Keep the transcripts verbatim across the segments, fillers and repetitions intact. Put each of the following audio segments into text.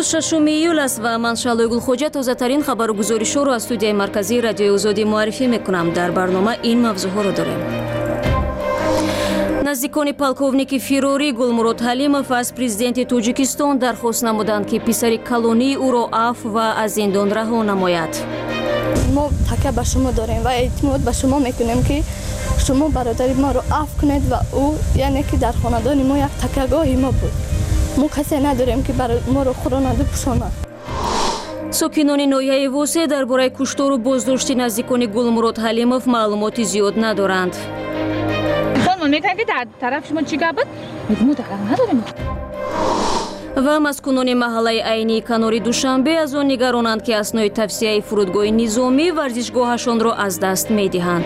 امروز ششم ایول است و من شعله گلخوجه تازه‌ترین خبرگزاری‌ها را از استودیوی مرکزی رادیو آزادی معرفی می‌کنم. در برنامه این موضوع‌ها را داریم. نزدیکان پالکوونیک فیروری گلمرود حلیمов از پرزیدنت توجیکستان درخواست نمودند که پسر کلونی او را عفو و از زندان رها نماید. ما تکیه به شما داریم و اعتماد به شما میکنیم که شما برادر ما را عفو کنید و او یعنی که در خاندان ما یک تکیهگاه ما بود. ما کسی نداریم که برای ما را خورانده پوشاند. ساکنان ناحیه واسه درباره کشتار و بازداشت نزدیکان گلمرود حلیمов معلوماتی زیاد ندارند. خانم میگن که در طرف شما چی گفت؟ میگم ما تکیه نداریم. و مسکونان محله عینی کناری دوشنبه از آن نگرانند که اسنای توسعه فرودگاه نظامی ورزشگاهشان را از دست می‌دهند.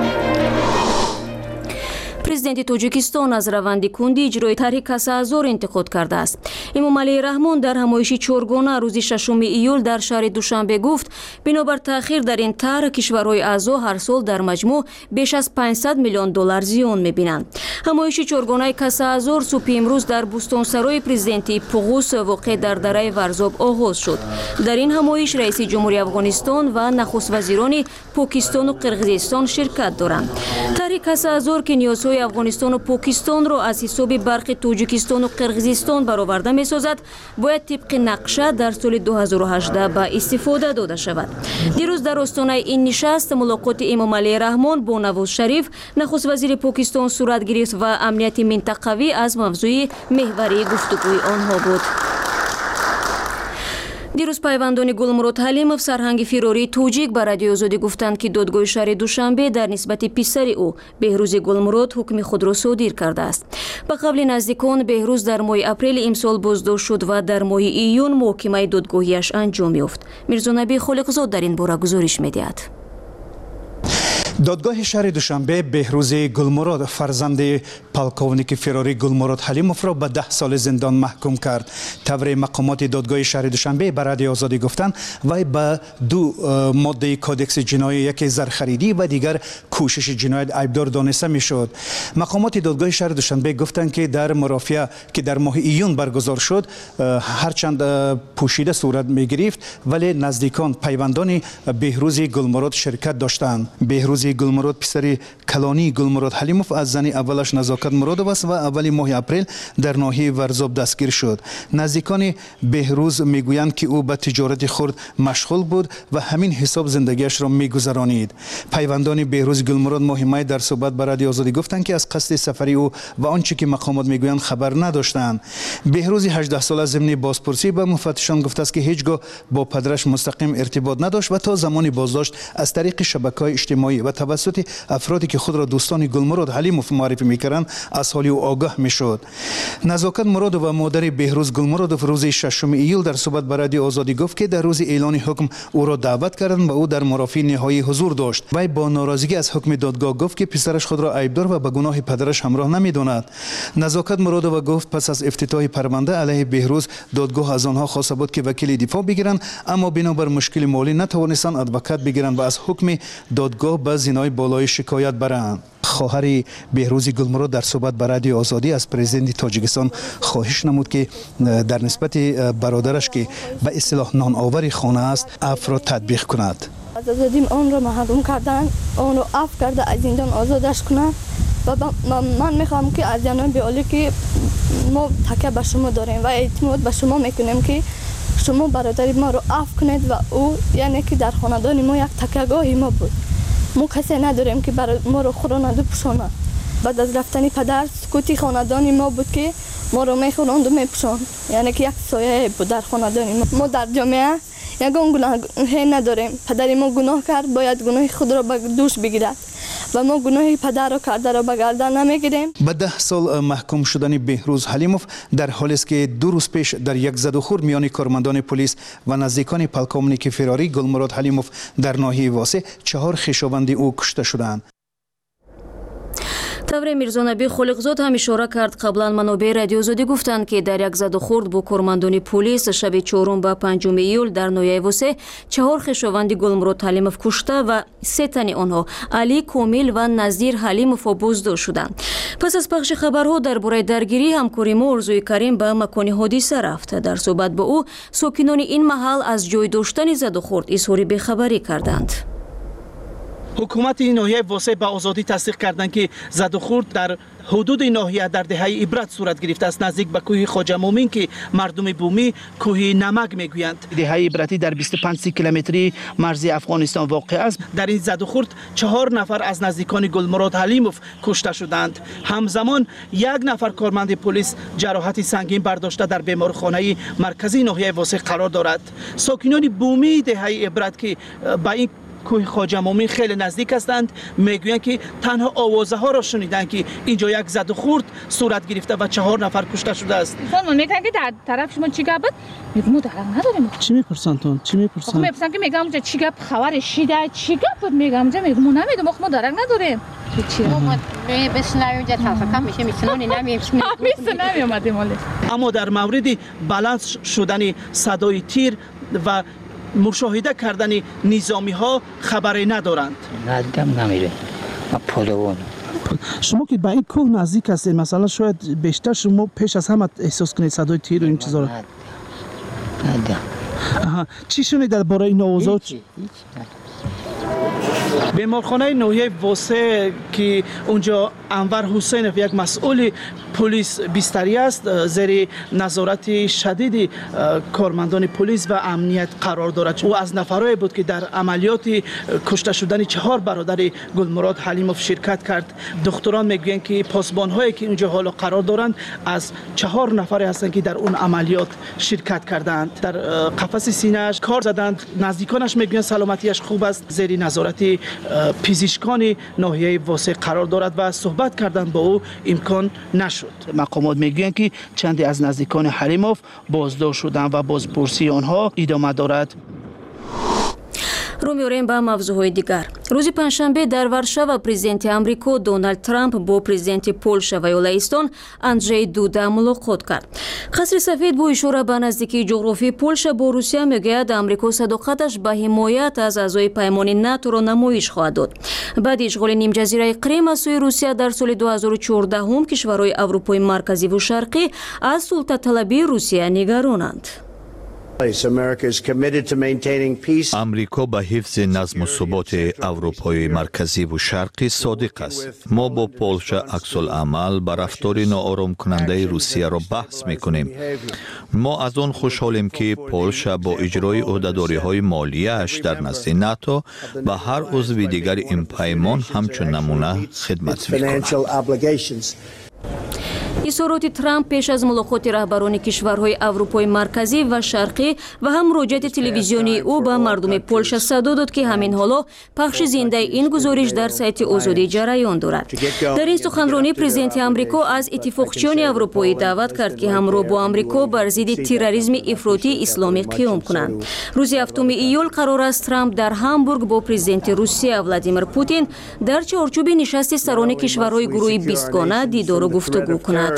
پرزیدنت توجیکستان از روند کندی اجرای طرح کسازور انتقاد کرده است. امامعلی رحمان در همایشی چهارگانه روز ششم ایول در شهر دوشنبه گفت بنابر تأخیر در این طرح کشورهای اعضا هر سال در مجموع بیش از پانصد میلیون دلار زیان می‌بینند. همایشی چهارگانه کسازور صبح امروز در بوستانسرای پرزیدنتی پوغوس واقع در دره ورزاب آغاز شد. در این همایش رئیس جمهوری افغانستان و نخست وزیران پاکستان و قرقیزستان شرکت دارند. طرح کسازور که نیازهای افغانستان و پاکستان را از حساب برق توجیکستان و قرقیزستان برآورده می‌سازد باید طبق نقشه در سال دو هزار و هجده به استفاده داده شود. دیروز در آستانه این نشست ملاقات امامعلی رحمان با نواز شریف نخست وزیر پاکستان صورت گرفت و امنیت منطقوی از موضوع محوری گفتگوی آنها بود. دیروز پیوندان گلمرود حلیمов سرهنگ فیروری توجیک به رادیو آزادی گفتند که دادگاه شهر دوشنبه در نسبت پسر او بهروز گلمرود حکم خود را صادر کرده است. به قول نزدیکان بهروز در ماه اپریل امسال بازداشت شد و در ماه ایون محاکمه دادگاهیش انجام یافت. میرزا نبی خالقزاد در این باره گزارش می‌دهد. دادگاه شهر دوشنبه بهروز گلمرود فرزند پالکوونیک فیروری گلمرود حلیمov را به ده سال زندان محکوم کرد. طور مقامات دادگاه شهر دوشنبه به رادیو آزادی گفتند وی به دو ماده کودکس جنایی یکی زرخریدی و دیگر کوشش جنایت ایبدار دانسته میشد. مقامات دادگاه شهر دوشنبه گفتند که در مرافعه که در ماه ایون برگزار شد هرچند پوشیده صورت می گرفت ولی نزدیکان پیوندان بهروز گلمرود شرکت داشتند. بهروز گلمرود پسر کلانی گلمرود حلیمov از زن اولش نزاکت مرادov است و اول ماه اپریل در ناحیه ورزاب دستگیر شد. نزدیکان بهروز میگویند که او به تجارت خرد مشغول بود و همین حساب زندگیش را میگذرانید. پیوندان بهروز گلمرود ماه می در صحبت با رادیو آزادی گفتند که از قصد سفری او و آنچه که مقامات میگویند خبر نداشتند. بهروز هجده ساله ضمن بازپرسی به مفتشان گفته است که هیچگاه با پدرش مستقیم ارتباط نداشت و تا زمان بازداشت از طریق شبکه‌های اجتماعی و توسط افرادی که خود را دوستان گلمرود حلیمov معرفی میکردند از حال او آگاه میشد. نزاکت مرادov و مادر بهروز گلمرودov روز ششم ایول در صحبت با رادیو آزادی گفت که در روز اعلان حکم او را دعوت کردند و او در مرافعه نهایی حضور داشت. وی با ناراضگی از حکم دادگاه گفت که پسرش خود را عیبدار و به گناه پدرش همراه نمیداند. نزاکت مرادov گفت پس از افتتاح پرونده علیه بهروز دادگاه از آنها خواسته بود که وکیل دفاع بگیرند اما بنابر مشکل مالی نتوانستند ادوکات بگیرند و از حکم دادگاه به زینای بالای شکایت برند. خواهر بهروز گلمرود در صحبت با رادیو آزادی از پرزیدنت تاجیکستان خواهش نمود که در نسبت برادرش که به اصطلاح نان آور خانه است عفو را تطبیق کند. از آزادی آن را محروم کردن، آن را عفو کرده از زندان آزادش کنند و من میخوام که از جناب عالی که ما تکیه به شما داریم و اعتماد به شما میکنیم که شما برادر ما را عفو کنید و او یعنی که در خاندان ما یک تکیهگاه ما بود. ما کسی نداریم که برای ما را خورانده پوشاند. بعد از رفتن پدر سکوتی خاندان ما بود که ما را میخوراند و میپوشاند. یعنی که یک سایه بود در خاندان ما. ما در جامعه یگان گناه نداریم. پدر ما گناه کرد باید گناه خود را به دوش بگیرد و ما گناه پدر را کرده را به گردن نمیگیریم. به ده سال محکوم شدن بهروز حلیمov در حالی است که دو روز پیش در یک زد و خورد میان کارمندان پلیس و نزدیکان پالکوونیک فیروری گلمرود حلیمov در ناحیه واسه چهار خویشاوند او کشته شدند. тавре мирзонабӣ холиқзод ҳам ишора кард қаблан манобеъи радиозодӣ гуфтанд ки дар як задухурд бо кормандони полис шаби чорум ба панҷуми июл дар ноҳияи Восе чаҳор хешованди Гулмурод Ҳалимов кушта ва се тани онҳо Али Комил ва Назир Ҳалимовро боздошт шуданд. пас аз пахши хабарҳо дар бораи даргирӣ ҳамкори мо Орзуи Карим ба макони ҳодиса рафт. дар суҳбат бо ӯ сокинони ин маҳал аз ҷой доштани задухурд изҳори бехабарӣ карданд. ҳукумати ноҳияи Восе ба озодӣ тасдиқ карданд ки задухурд дар ҳудуди ноҳия дар деҳаи Ибрат сурат гирифтааст, наздик ба кӯҳи Хоҷа Муъмин ки мардуми бумӣ кӯҳи Намак мегӯянд. деҳаи Ибратӣ дар бисту панҷ километри марзи Афғонистон воқеъ аст. дар ин задухурд чаҳор нафар аз наздикони Гулмурод Ҳалимов кушта шуданд. ҳамзамон як нафар корманди полис ҷароҳати сангин бардошта дар беморхонаи марказии ноҳияи Восе қарор дорад. сокинони бумии деҳаи Ибрат ки ба ин кӯҳи Хоҷа Муъмин хеле наздик ҳастанд мегӯянд ки танҳо овозаҳоро шуниданд ки инҷо як задухурд сурат гирифта ва чаҳор нафар кушта шудааст. خانم میگن که در طرف شما چی گپ بود؟ میگم ما درک نداریم. چی میپرسن تو؟ چی میپرسن؟ میپرسن که میگم اونجا چی گپ خبر شیده چی گپ بود میگم اونجا میگم ما نمیدونم ما درک نداریم. چی؟ ما بسنای اونجا تلفظ میشه میسنونی نمیشه میسن نمیومدیم ولی. اما در مورد بلند شدن صدای تیر و مشاهده کردن نظامی ها خبری ندارند. ندیدم نمیره. ما پادوان. شما که به این کوه نزدیک هستید مثلا شاید بیشتر شما پیش از همه احساس کنید صدای تیر و این چیزا رو. ندیدم. چی شنید درباره این اوضاع؟ هیچ هیچ. بیمارخانه ناحیه واسه که اونجا انور حسینов یک مسئول پلیس بستری است زیر نظارت شدید کارمندان پلیس و امنیت قرار دارد. او از نفرایی بود که در عملیات کشته شدن چهار برادر گلمراد حلیموف شرکت کرد. دکتران میگویند که پاسبان‌هایی که اونجا حالا قرار دارند از چهار نفری هستند که در اون عملیات شرکت کردند. در قفس سینه‌اش کار زدند. نزدیکانش میگویند سلامتیش خوب است. زیر نظارت پزشکان ناحیه واسه قرار دارد و صحبت کردن با او امکان نشد. مقامات میگویند که چندی از نزدیکان حلیموف بازداشت شدند و بازپرسی آنها ادامه دارد. رو می‌آوریم به موضوعهای دیگر. روز پنجشنبه در وارشاوا президенти آمریکا دونالد ترامپ با президенти پولشا و ایالایستان اندrzej دودا ملاقات کرد. قصر سفید با اشاره به نزدیکی جغرافی پولشا با روسیه میگوید آمریکا صداقتش به حمایت از اعضای پیمان ناتو را نمایش خواهد داد. بعد اشغال نیم جزیره قرم از سوی روسیه در سال دو هزار و چهارده هم کشورهای اروپای مرکزی و شرقی از سلطه طلبی روسیه نگرانند. امریکا به حفظ نظم و ثبات اروپای مرکزی و شرقی صادق است. ما با پولشا عکس‌العمل بر رفتار ناآرام کننده روسیه را بحث می‌کنیم. ما از آن خوشحالیم که پولشا با اجرای عهده‌داری‌های مالیه‌اش در نزد ناتو به هر عضو دیگر این پیمان همچون نمونه خدمت می‌کند. اظهارات ترامپ پیش از ملاقات رهبران کشورهای اروپای مرکزی و شرقی و هم مراجعه تلویزیونی او به مردم پولشا صدا داد که همین حالا پخش زنده این گزارش در سایت آزادی جریان دارد. در این سخنرانی президенти آمریکا از اتفاقچیان اروپایی دعوت کرد که همراه با آمریکا بر ضد تروریسم افراطی اسلامی قیام کنند. روز هفتم ایول قرار است ترامپ در هامبورگ با президенти روسیه ولادیمیر پوتین در چارچوب نشست سران کشورهای گروه بیست گانه دیدار و گفتگو کند.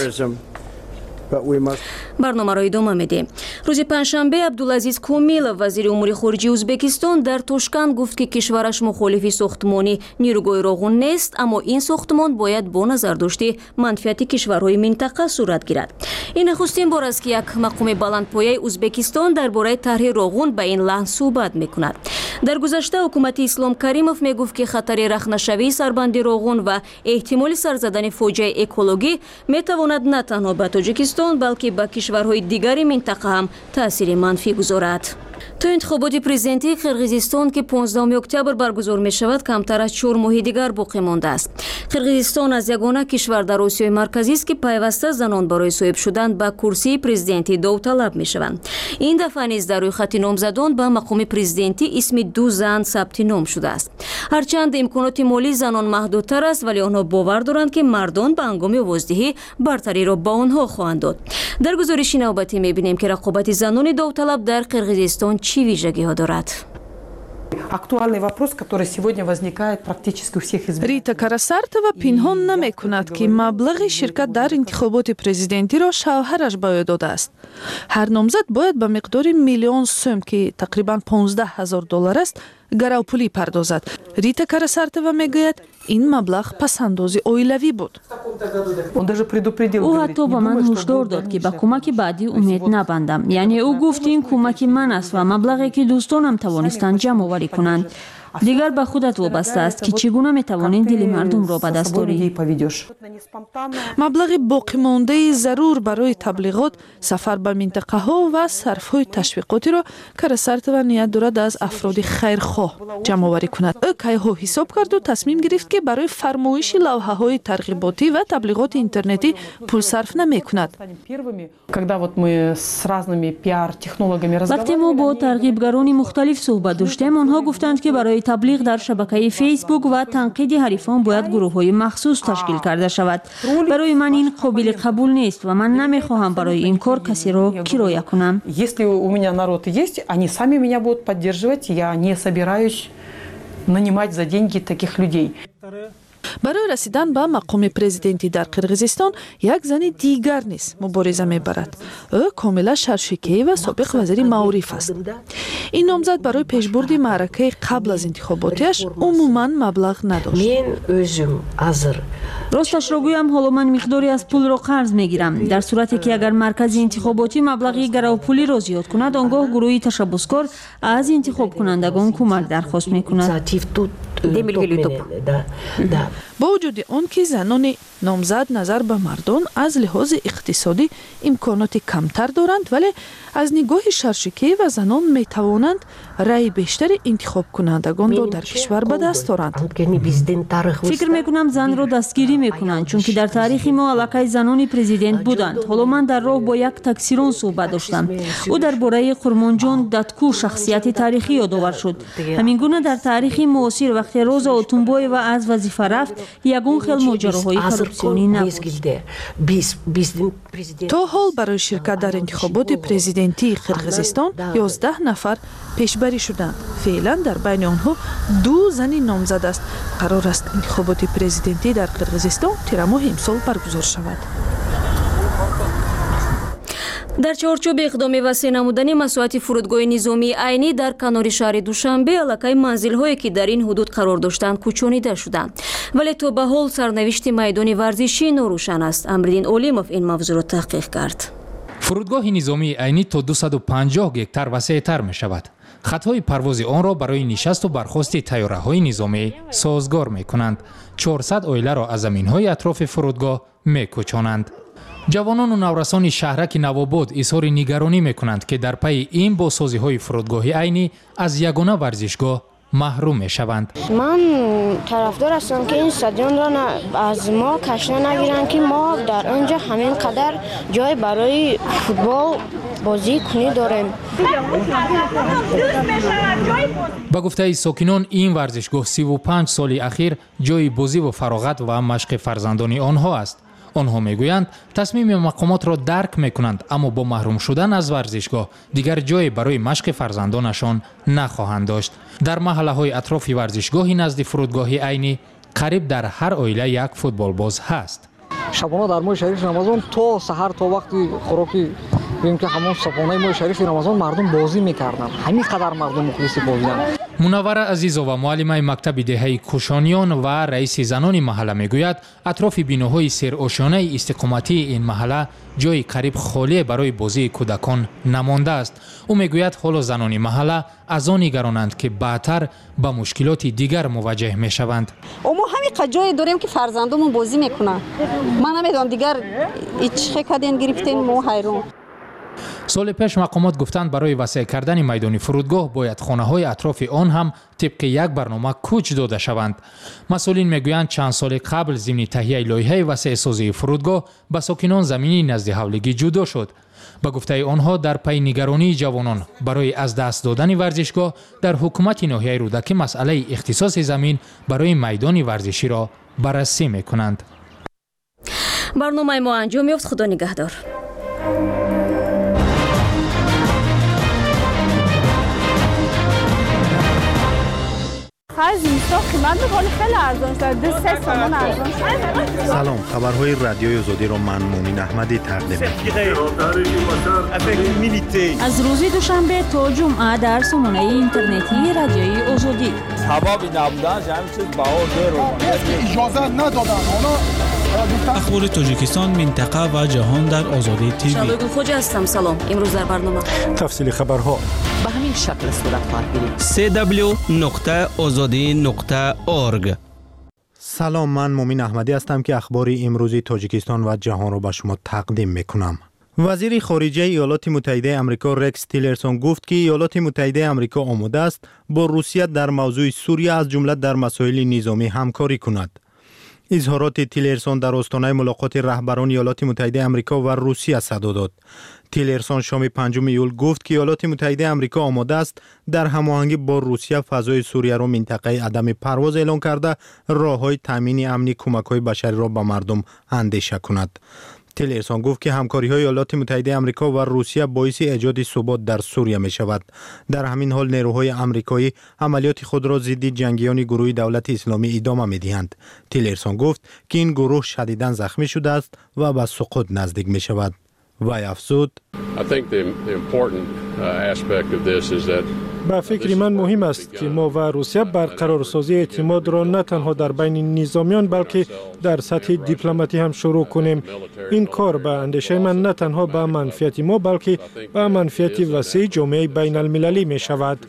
برنامه را ادامه میدیم. روز پنجشنبه عبدالعزیز کومیلов وزیر امور خارجه ازبکستان در توشکند گفت که کشورش مخالف ساختمان نیروگاه راغون نیست، اما این ساختمان باید با نظر داشته منفعت کشورهای منطقه صورت گیرد. این نخستین بار است که یک مقام بلندپایه ازبکستان درباره طرح راغون به این لحن صحبت میکند. در گذشته حکومت اسلام کریمов میگفت که خطر رخنه‌شوی سربند راغون و احتمال سر زدن فاجعه اکولوژی میتواند نه تنها به تاجیکستان بلکه به کشورهای دیگری منطقه هم تأثیر منفی گذارد. تو انتخابات پرزیدنتی قرقیزستان که پانزدهم اکتبر برگزار می شود کمتر از چهار ماه دیگر باقی مانده است. قرقیزستان از یگانه کشور در آسیای مرکزی است که پیوسته زنان برای صاحب شدن به کرسی پرزیدنتی داوطلب می شوند. این دفعه نیز در روی خط نامزدان به مقام پرزیدنتی اسم دو زن ثبت نام شده است. هرچند امکانات مالی زنان محدودتر است ولی آنها باور دارند که مردان به هنگام آوازدهی برتری را با آنها خواهند داد. در گزارش نوبتی می بینیم که رقابت زنان داوطلب در قرقیزستان چی ویژگی ها دارد. Актуальный вопрос, который сегодня возникает практически у всех избирателей. рита карасартова пинҳон намекунад ки маблағи ширкат дар интихоботи президентиро шавҳараш ба ӯ додааст. ҳар номзад бояд ба миқдори миллион сӯм ки тақрибан понздаҳ ҳазор доллар аст гаравпулӣ пардозад. рита карасартова мегӯяд ин маблағ пасандози оилавӣ буд. ӯ ҳатто ба ман ҳушдор дод ки ба кӯмаки баъдӣ умед набандам. яъне ӯ гуфт ин кӯмаки ман аст ва маблағе ки дӯстонам тавонистанд ҷамъоварӣ кунанд. дигар ба худат вобаста аст ки чӣ гуна метавонӣ дили мардумро ба даст орӣ. маблағи боқимондаи зарур барои таблиғот, сафар ба минтақаҳо ва сарфҳои ташвиқотиро карасартова ният дорад аз афроди хайрхоҳ ҷамъоварӣ кунад. ӯ кайҳо ҳисоб карду тасмим гирифт ки барои фармоиши лавҳаҳои тарғиботӣ ва таблиғоти интернетӣ пул сарф намекунад. вақте мо бо тарғибгарони мухталиф суҳбат доштем, онҳо гуфтанд ки барои таблиғ дар шабакаи фейсбук ва танқиди ҳарифон бояд гурӯҳҳои махсус ташкил карда шавад. барои ман ин қобили қабул нест ва ман намехоҳам барои ин кор касеро кироя кунам. Если у меня народ есть, они сами меня будут поддерживать, я не собираюсь нанимать за деньги таких людей. барои расидан ба мақоми президентӣ дар қирғизистон як зани дигар низ мубориза мебарад. ӯ Комила Шаршикеева, собиқ вазири маориф аст. ин номзад барои пешбурди маъракаи қабл аз интихоботиаш умуман маблағ надошт. мен өзүм азыр росташро гӯям, ҳоло ман миқдоре аз пулро қарз мегирам. дар сурате ки агар маркази интихоботӣ маблағи гаравпулиро зиёд кунад, он гоҳ гурӯҳи ташаббускор аз интихобкунандагон кӯмак дархост мекунад. бо вуҷуди он ки занони номзад назар ба мардон аз лиҳози иқтисодӣ имконоти камтар доранд, вале аз нигоҳи Шаршикеева занон метавонанд раи бештари интихобкунандагонро дар кишвар ба даст оранд. фикр мекунам занро дастгирӣ мекунанд, чунки дар таърихи мо аллакай занони президент буданд. ҳоло ман дар роҳ бо як таксирон суҳбат доштам. ӯ дар бораи Қурмонҷон Датку шахсияти таърихӣ ёдовар шуд. ҳамин гуна дар таърихи муосир вақте Роза Отунбоева аз вазифа рафт, ягон хел моҷароҳои коррупсионӣ набуд. то ҳол барои ширкат дар интихоботи президентии Қирғизистон ёздаҳ нафар пешбарӣ шуданд. феълан дар байни онҳо ду зани номзад аст. қарор аст интихоботи президентӣ дар Қирғизистон тирамоҳи имсол баргузор шавад. дар чаҳорчӯби иқдоми васеъ намудани масоати фурудгоҳи низомии айнӣ дар канори шаҳри Душанбе аллакай манзилҳое ки дар ин ҳудуд қарор доштанд кӯчонида шуданд. вале то ба ҳол сарнавишти майдони варзишӣ норӯшан аст. Амриддин Олимов ин мавзӯъро таҳқиқ кард. фурудгоҳи низомии айнӣ то дусаду панҷоҳ гектар васеътар мешавад. хатҳои парвози онро барои нишасту бархости тайёраҳои низомӣ созгор мекунанд. чорсад оиларо аз заминҳои атрофи фурудгоҳ мекӯчонанд. ҷавонону наврасони шаҳраки Навобод изҳори нигаронӣ мекунанд ки дар пайи ин босозиҳои фурудгоҳи айнӣ аз ягона варзишгоҳ маҳрум мешаванд. ман тарафдор ҳастам ки ин стадионро аз мо кашта нагиранд ки мо дар онҷо ҳамин қадар ҷой барои футбол бозӣ кунӣ дорем. ба гуфтаи сокинон ин варзишгоҳ сиву панҷ соли ахир ҷои бозиву фароғат ва машқи фарзандони онҳо аст. онҳо мегӯянд тасмими мақомотро дарк мекунанд, аммо бо маҳрум шудан аз варзишгоҳ дигар ҷое барои машқи фарзандонашон нахоҳанд дошт. дар маҳаллаҳои атрофи варзишгоҳи назди фурудгоҳи айнӣ қариб дар ҳар оила як футболбоз ҳаст. шабона дар моҳи шарифи рамазон то саҳар то вақти хӯроки бинем ки ҳамон сабонаи моҳи шарифи рамазон мардум бозӣ мекарданд. ҳамин қадар мардум мухлиси бозианд. Мунаввара Азизова, муаллимаи мактаби деҳаи Кушониён ва раиси занони маҳалла мегӯяд, атрофи биноҳои серошёнаи истиқоматии ин маҳалла ҷои қариб холие барои бозии кӯдакон намондааст. ӯ мегӯяд ҳоло занони маҳалла аз он нигаронанд ки баъдтар ба мушкилоти дигар муваҷҷеҳ мешаванд. мо ҳамин қад ҷое дорем ки фарзандумон бозӣ мекунанд. ман намедонам дигар ичхе каден гирифтем мо ҳайрон. соли пеш мақомот гуфтанд барои васеъ кардани майдони фурудгоҳ бояд хонаҳои атрофи он ҳам тибқи як барнома кӯч дода шаванд. масъулин мегӯянд чанд соли қабл зимни таҳияи лоиҳаи васеъсозии фурудгоҳ ба сокинон замини назди ҳавлигӣ ҷудо шуд. ба гуфтаи онҳо дар пайи нигаронии ҷавонон барои аз даст додани варзишгоҳ дар ҳукумати ноҳияи Рӯдакӣ масъалаи ихтисоси замин барои майдони варзиширо баррасӣ мекунанд. барномаи мо анҷом ёфт. худо нигаҳдор. آخر زمستان قیمت میکنه خیلی ارزان شد دو سه تومن ارزان شد. سلام، خبرهای رادیوی آزادی را من مومین احمدی تقدیم می‌کنم. از روز دوشنبه تا جمعه در سامانه اینترنتی رادیوی آزادی. حبابی نبودن همین چیز بهار داره. اجازه ندادن اونا. اخبار تاجیکستان، منطقه و جهان در آزادی تیوی. شبگون خوج هستم. سلام. امروز در برنامه تفصیل خبرها به همین شکل صورت خواهد گرفت. سه دبلیو نقطه آزادی نقطه اورگ. سلام، من مومین احمدی هستم که اخبار امروزی تاجیکستان و جهان را به شما تقدیم میکنم. وزیر خارجه ایالات متحده آمریکا رکس تیلرسون گفت که ایالات متحده آمریکا آماده است با روسیه در موضوع سوریه از جمله در مسائل نظامی همکاری کند. اظهارات تیلرسون در آستانه ملاقات رهبران ایالات متحده آمریکا و روسیه صدا داد. تیلرسون شام پنجم ایول گفت که ایالات متحده آمریکا آماده است در هماهنگی با روسیه فضای سوریه را منطقه عدم پرواز اعلان کرده راههای تامین امنی کمک‌های بشری را به مردم اندیشه کند. تیلرسون گفت که همکاری‌های ایالات متحده آمریکا و روسیه باعث ایجاد ثبات در سوریه می‌شود. در همین حال نیروهای آمریکایی عملیات خود را ضد جنگیان گروه دولت اسلامی ادامه می‌دهند. تیلرسون گفت که این گروه شدیداً زخمی شده است و به سقوط نزدیک می‌شود. وی افزود: به فکر من مهم است که ما و روسیه برقرارسازی اعتماد را نه تنها در بین نظامیان بلکه در سطح دیپلماتی هم شروع کنیم. این کار به اندیشه من نه تنها به منفعت ما بلکه به منفعت وسیع جامعه بین المللی می شود.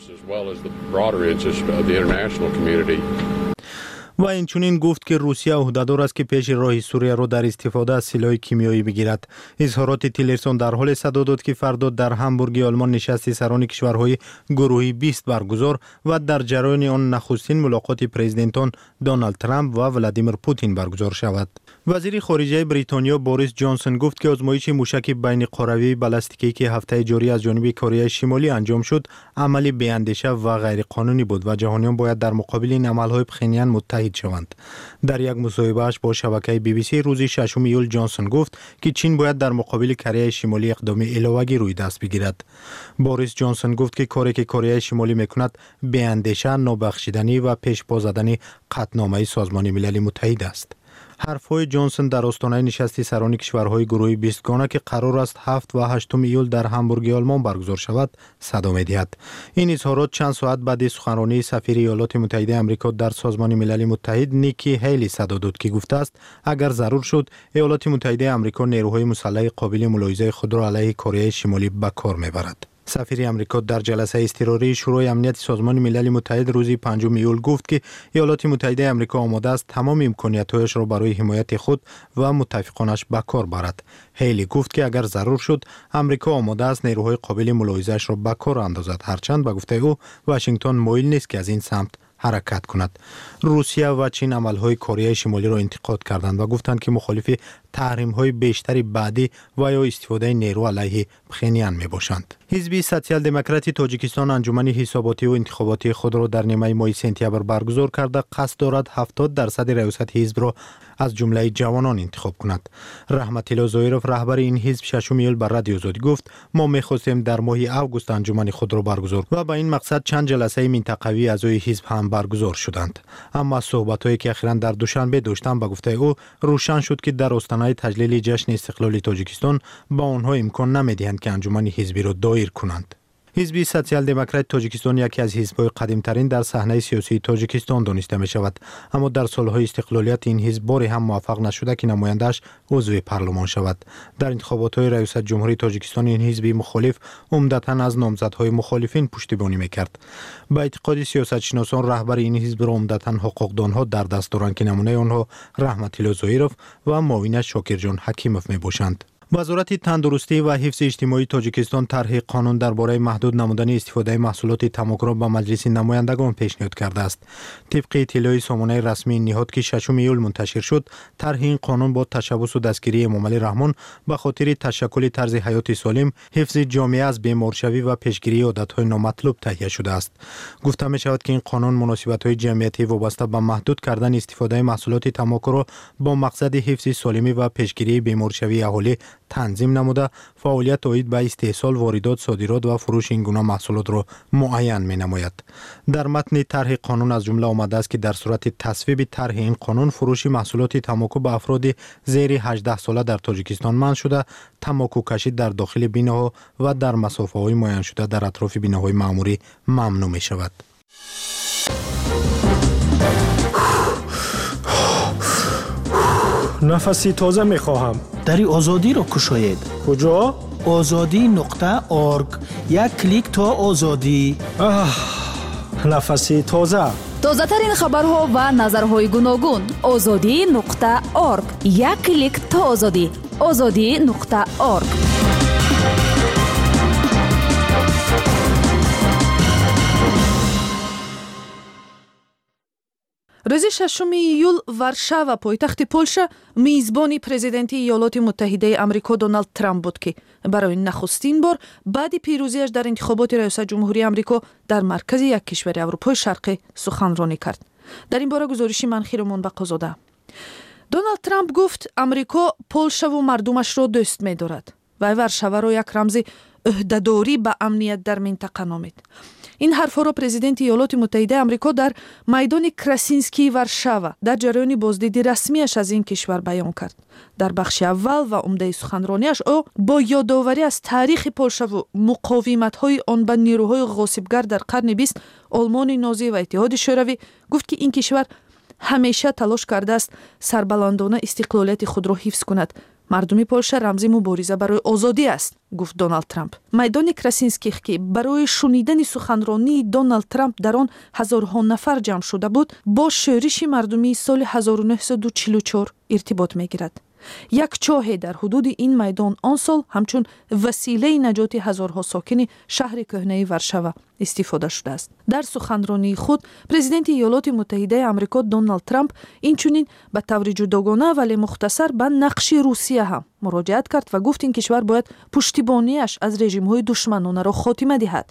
و اینچنین گفت که روسیه عهده‌دار است که پیش راه سوریه را در استفاده از سلاح کیمیایی بگیرد. اظهارات تیلرسون در حال صدا داد که فردا در همبورگ آلمان نشست سران کشورهای گروهی بیست برگزار و در جریان آن نخستین ملاقات پرزیدنتان دونالد ترامپ و ولادیمیر پوتین برگزار شود. وزیر خارجه بریتانیا بوریس جانسون گفت که آزمایش موشک بین قاروی بالستیکی که هفته جاری از جانب کره شمالی انجام شد عملی بی‌اندیشه و غیر قانونی بود و جهانیان باید در مقابل این عمل‌های پخنیان متحد شوند. در یک مصاحبه‌اش با شبکه بی بی سی روز ششم ایول جانسون گفت که چین باید در مقابل کره شمالی اقدام علاوه‌ای روی دست بگیرد. بوریس جانسون گفت که کاری که کره شمالی میکند بی‌اندیشه، نابخشیدنی و پیش پا زدن قطعنامه سازمان ملل متحد است. حرفهای جانسون در آستانه نشست سران کشورهای گروه بیست گانه که قرار است هفت و هشتم ایول در همبورگ آلمان برگزار شود صدا می‌دهد. این اظهارات چند ساعت بعد سخنرانی سفیر ایالات متحده آمریکا در سازمان ملل متحد نیکی هیلی صدا داد که گفته است اگر ضرور شد ایالات متحده آمریکا نیروهای مسلح قابل ملاحظه خود را علیه کره شمالی به کار می‌برد. سفیر آمریکا در جلسه اضطراری شورای امنیت سازمان ملل متحد روز پنجم ایول گفت که ایالات متحده آمریکا آماده است تمام امکانات‌هایش را برای حمایت خود و متفقانش به کار برد. هیلی گفت که اگر ضرور شد آمریکا آماده است نیروهای قابل ملاحظه‌اش را به کار اندازد، هرچند به گفته او واشنگتن مایل نیست که از این سمت حرکت کند. روسیه و چین عملهای کره شمالی را انتقاد کردند و گفتند که مخالف تحریم‌های بیشتری بعدی و یا استفاده نیرو علیه پخنیان میباشند. حزب سوسیال دموکرات تاجیکستان انجمن حساباتی و انتخاباتی خود را در نیمه ماه سپتامبر برگزار کرده قصد دارد هفتاد درصد ریاست حزب را از جمله جوانان انتخاب کند. رحمت الله ظاهرов رهبر این حزب ششم ایول بر رادیو آزادی گفت ما می‌خواستیم در ماه آگوست انجمن خود را برگزار و با این مقصد چند جلسه منطقوی اعضای حزب هم برگزار شدند. اما صحبت‌هایی که اخیراً در دوشنبه داشتند به گفته او روشن شد که در آستانه تجلیل جشن استقلال تاجیکستان با آنها امکان نمی‌دهند که انجمن حزبی را دایر کنند. حزب سوسیال دموکرات تاجیکستان یکی از حزب‌های قدیمی‌ترین در صحنه سیاسی تاجیکستان دانسته می‌شود، اما در سال‌های استقلالیت این حزب باری هم موفق نشده که نماینده‌اش عضو پارلمان شود. در انتخابات‌های ریاست جمهوری تاجیکستان این حزب مخالف عمدتاً از نامزدهای مخالفین پشتیبانی می‌کرد. با اعتقاد سیاستشناسان رهبر این حزب را عمدتاً حقوقدان‌ها در دست دارند که نمونه آنها رحمت الله ظاهرов و معاونش شاکرجان حکیمov میباشند. وزارت تندرستی و حفظ اجتماعی تاجیکستان طرح قانون درباره محدود نمودن استفاده محصولات تاماک را به مجلس نمایندگان پیشنهاد کرده است. طبق اطلاع سامانه رسمی نهاد که ششم ایول منتشر شد، طرح این قانون با تشبث و دستگیری امام علی رحمان به خاطر تشکل طرز حیات سالم، حفظ جامعه از بیمارشوی و پیشگیری عادت‌های نامطلوب تهیه شده است. گفته می شود که این قانون مناسبت‌های جمعیتی وابسته به محدود کردن استفاده محصولات تاماک را با مقصد حفظ سالمی و پیشگیری بیمارشوی اهالی تنظیم نموده فعالیت اوید به استحصال، واردات، صادرات و فروش این گونه محصولات را معین می نماید. در متن طرح قانون از جمله آمده است که در صورت تصویب طرح این قانون فروش محصولات تنباکو به افراد زیر هجده ساله در تاجیکستان منع شده، تنباکو کشی در داخل بیناها و در مسافه های معین شده در اطراف بیناهای مأموری ممنوع می شود. نفسی تازه می خواهم. دری آزادی را کشاید. کجا؟ آزادی نقطه آرگ. یک کلیک تا آزادی. نفسی تازه. تازه ترین خبرها و نظرهای گوناگون. آزادی نقطه آرگ. یک کلیک تا آزادی. آزادی نقطه آرگ. روز ششم ایول وارشاوا پایتخت پولشا میزبانی پرزیدنتی ایالات متحده آمریکا دونالد ترامپ بود که برای نخستین بار بعد پیروزیش در انتخابات ریاست جمهوری آمریکا در مرکز یک کشور اروپای شرقی سخنرانی کرد. در این باره گزارشی منخیرمان به قزاده. دونالد ترامپ گفت آمریکا پولشا و مردمش را دوست می‌دارد و وارشاوا را یک رمز عهده‌داری به امنیت در منطقه نامید. این حرفها را پرزیدنت ایالات متحده آمریکا در میدان کراسینسکی وارشاوا در جریان بازدیدی رسمیش از این کشور بیان کرد. در بخش اول و عمده سخنرانیش او با یادآوری از تاریخ پولشا و مقاومت‌های آن به نیروهای غاصبگر در قرن بیست، آلمان نازی و اتحاد شوروی گفت که این کشور همیشه تلاش کرده است سربلندانه استقلالیت خود را حفظ کند. مردمی پولشا رمز مبارزه برای آزادی است، گفت دونالد ترامپ. میدان کراسینسکی که برای شنیدن سخنرانی دونالد ترامپ در آن هزارها نفر جمع شده بود، با شورش مردمی سال هزار و نهصد و چهل و چهار ارتباط می‌گیرد. یک چاه در حدود این میدان آن سال همچون وسیله نجات هزارها ساکن شهر کهنه وارشاوا استفاده شده است. در سخنرانی خود پرزیدنت ایالات متحده آمریکا دونالد ترامپ اینچنین به طور جداگانه ولی مختصر به نقش روسیه هم مراجعت کرد و گفت این کشور باید پشتیبانیش از رژیم‌های دشمنانه را خاتمه دهد.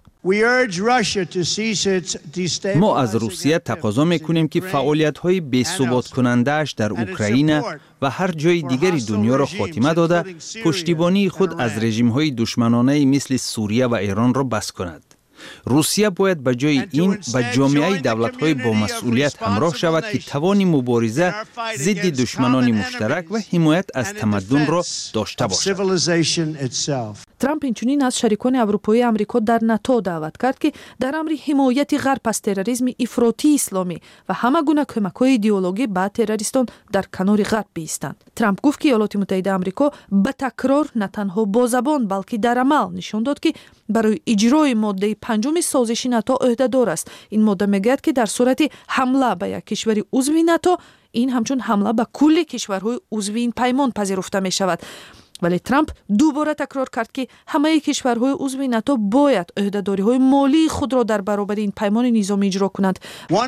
ما از روسیه تقاضا می‌کنیم که فعالیت‌های بی‌ثبات کننده‌اش در اوکراین و هر جای دیگری دنیا را خاتمه داده، پشتیبانی خود از رژیم‌های دشمنانه مثل سوریه و ایران را بس کند. روسیه باید به جای این به جامعه دولت‌های با مسئولیت همراه شود که توان مبارزه ضد دشمنان مشترک و حمایت از تمدن را داشته باشد. ترامپ اینچنین از شریکان اروپایی آمریکا در ناتو دعوت کرد که در امر حمایت غرب از تروریسم افراطی اسلامی و همه گونه کمک‌های ایدئولوژی به تروریستان در کنار غرب بایستند. ترامپ گفت که ایالات متحده آمریکا به تکرار نه تنها با زبان بلکه در عمل نشان داد که برای اجرای ماده پنجم سازش ناتو عهده‌دار است. این ماده میگوید که در صورت حمله به یک کشور عضو ناتو، این همچون حمله به کل کشورهای عضو این پیمان پذیرفته می شود. ولی ترامپ دوباره تکرار کرد که همه کشورهای عضو ناتو باید عهده‌داری‌های مالی خود را در برابر این پیمان نظامی اجرا کنند.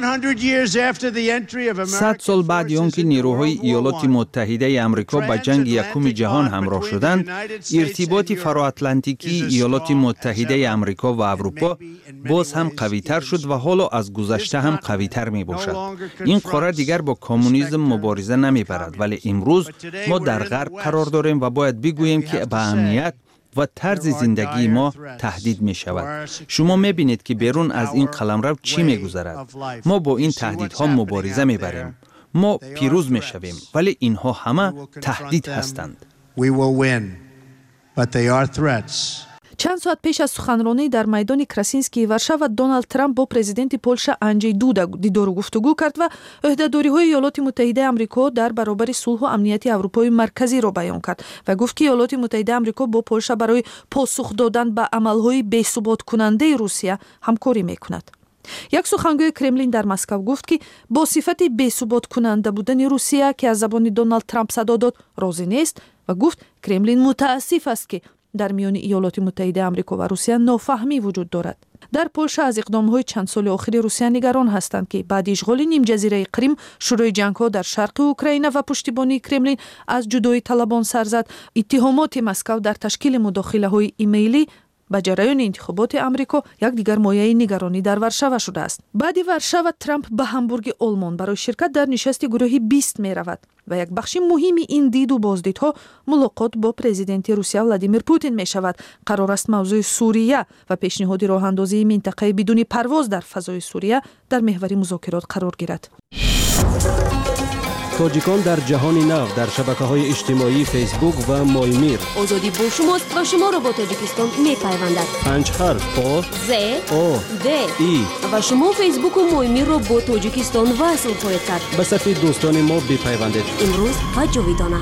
صد سال بعد آنکه نیروهای ایالات متحده آمریکا به جنگ یکم جهان همراه شدند، ارتباط فرااتلانتیکی ایالات متحده آمریکا و اروپا باز هم قوی‌تر شد و حالا از گذشته هم قوی‌تر می‌باشد. این قاره دیگر با کمونیسم مبارزه نمی‌برد، ولی امروز ما در غرب قرار داریم و باید بگوییم که به امنیت و طرز زندگی ما تهدید می شود. شما می بینید که بیرون از این قلمرو چی می گذرد. ما با این تهدیدها مبارزه می بریم. ما پیروز می شویم، ولی اینها همه تهدید هستند. چند ساعت پیش از سخنرانی در میدان کراسینسکی وارشاوا دونالد ترامپ با پرزیدنت پولشا اندژی دودا دیدار و گفتگو کرد و عهده‌داری‌های ایالات متحده آمریکا در برابر صلح و امنیت اروپای مرکزی را بیان کرد و گفت که ایالات متحده آمریکا با پولشا برای پاسخ دادن به عمل‌های بی‌ثبات کننده روسیه همکاری می‌کند. یک سخنگوی کرملین در مسکو گفت که با صفت بی‌ثبات کننده بودن روسیه که از زبان دونالد ترامپ صدا داد راضی نیست و گفت کرملین متاسف است که در میان ایالات متحده آمریکا و روسیه نافهمی وجود دارد. در پولشا از اقدام‌های چند سال اخیر روسیه نگران هستند که بعد اشغال نیم جزیره کریم، شروع جنگ‌ها در شرق اوکراین و پشتیبانی کرملین از جدایی طلبان سر زد. اتهامات مسکو در تشکیل مداخله‌های ایمیلی ба ҷараёни интихоботи амрико як дигар мояи нигаронӣ дар варшава шудааст. баъди варшава Трамп ба ҳамбурги Олмон барои ширкат дар нишасти гурӯҳи бист меравад ва як бахши муҳими ин диду боздидҳо мулоқот бо президенти Русия Владимир Путин мешавад. қарор аст мавзӯи Сурия ва пешниҳоди роҳандозии минтақаи бидуни парвоз дар фазои Сурия дар меҳвари музокирот қарор гирад. тоҷикон дар ҷаҳони нав дар шабакаҳои иҷтимоӣ фейсбук ва моймир. озодӣ бо шумост ва шуморо бо тоҷикистон мепайвандад. панҷ ҳарф о з о д и ва шумо фейсбуку моймирро бо тоҷикистон васл хоҳед кард. ба сафи дӯстони мо бипайвандед. имрӯз ва ҷовидона.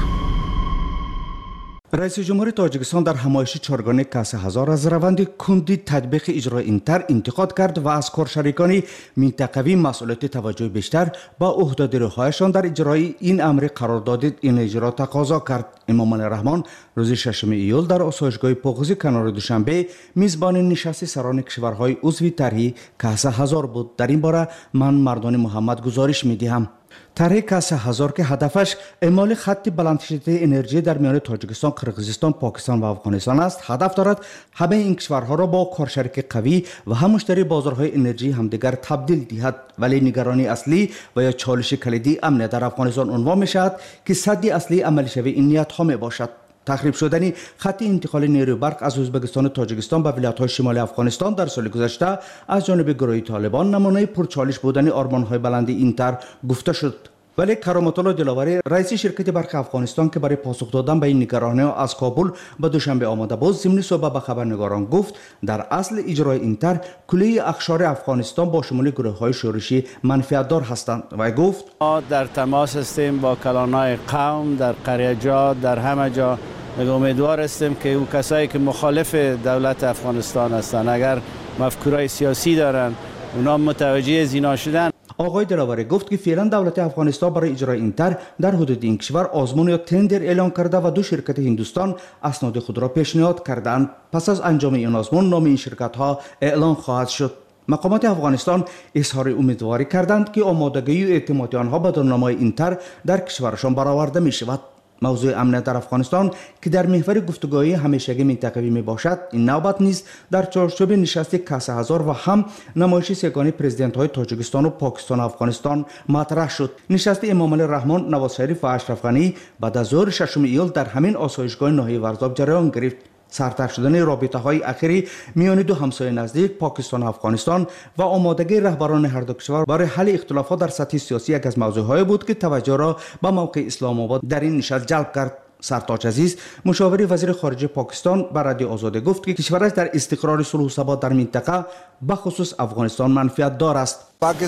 раиси ҷумҳури тоҷикистон дар ҳамоиши чоргони каси ҳазор аз раванди кунди татбиқи иҷрои интер интиқод кард ва аз коршарикони минтақавӣ масъулияти таваҷҷӯҳи бештар ба ӯҳдодориҳояшон дар иҷрои ин амри қарордоди ин иҷро тақозо кард. эмомалӣ раҳмон рӯзи шашуми июл дар осоишгоҳи поғизи канори душанбе мизбони нишасти сарони кишварҳои узви тарҳи каси ҳазор буд. дар ин бора ман мардони муҳаммад гузориш медиҳам. тарҳи каси ҳазор ки ҳадафаш эъмоли хатти баландшиddати энержия дар миёни тоҷикистон, қирғизистон, покистон ва афғонистон аст, ҳадаф дорад ҳамаи ин кишварҳоро бо коршарики қавӣ ва ҳам муштари бозорҳои энержии ҳамдигар табдил диҳад. вале нигаронии аслӣ ва ё чолиши калидии амният дар афғонистон унвон мешавад ки садди аслии амалишавии ин ниятҳо мебошад. тахриб шудани хатти интиқоли нерӯи барқ аз ӯзбекистону тоҷикистон ба вилоятҳои шимолии афғонистон дар соли гузашта аз ҷониби гурӯҳи толибон намунаи пурчолиш будани ормонҳои баланди интер гуфта шуд. вале кароматулло диловарӣ раиси ширкати барқи афғонистон ки барои посух додан ба ин нигарониҳо аз кобул ба душанбе омада буд, зимни суҳбат ба хабарнигорон гуфт дар асл иҷрои интер куллии ахшори афғонистон бо шумули гурӯҳҳои шӯришӣ манфиатдор ҳастанд. вай гуфт ما در تماس هستیم با کلانهای قوم در قریه‌جات در همه جا. امیدوار هستیم که او کسایی که مخالف دولت افغانستان هستند اگر مفکورهای سیاسی دارن اونا متوجه زینا شدن. آقای دلاوری گفت که فعلا دولت افغانستان برای اجرای اینتر در حدود این کشور آزمون یا تندر اعلام کرده و دو شرکت هندوستان اسناد خود را پیشنهاد کردند. پس از انجام این آزمون نام این شرکت ها اعلام خواهد شد. مقامات افغانستان اظهار امیدواری کردند که آمادگی و اعتماد آنها به دارنامه‌های اینتر در کشورشان برآورده می شود. موضوع امنیت در افغانستان که در محور گفتگوهای همیشگی منطقوی می باشد، این نوبت نیز در چارچوب نشست کاس هزار و هم نمایش سگانی پرزیدنت های تاجیکستان و پاکستان و افغانستان مطرح شد. نشست امامعلی رحمان، نواز شریف و اشرف غنی بعد از ظهر ششم ایول در همین آسایشگاه ناحیه ورزاب جریان گرفت. سرطرف شدن رابطه های اخیری میان دو همسایه نزدیک پاکستان و افغانستان و آمادگی رهبران هر دو کشور برای حل اختلافات در سطح سیاسی یک از موضوعهای بود که توجه را به موقع اسلام آباد در این نشست جلب کرد. سرتاج عزیز مشاور وزیر خارجه پاکستان به رادیو آزاده گفت که کشورش در استقرار صلح و ثبات در منطقه به خصوص افغانستان منفعت دار است.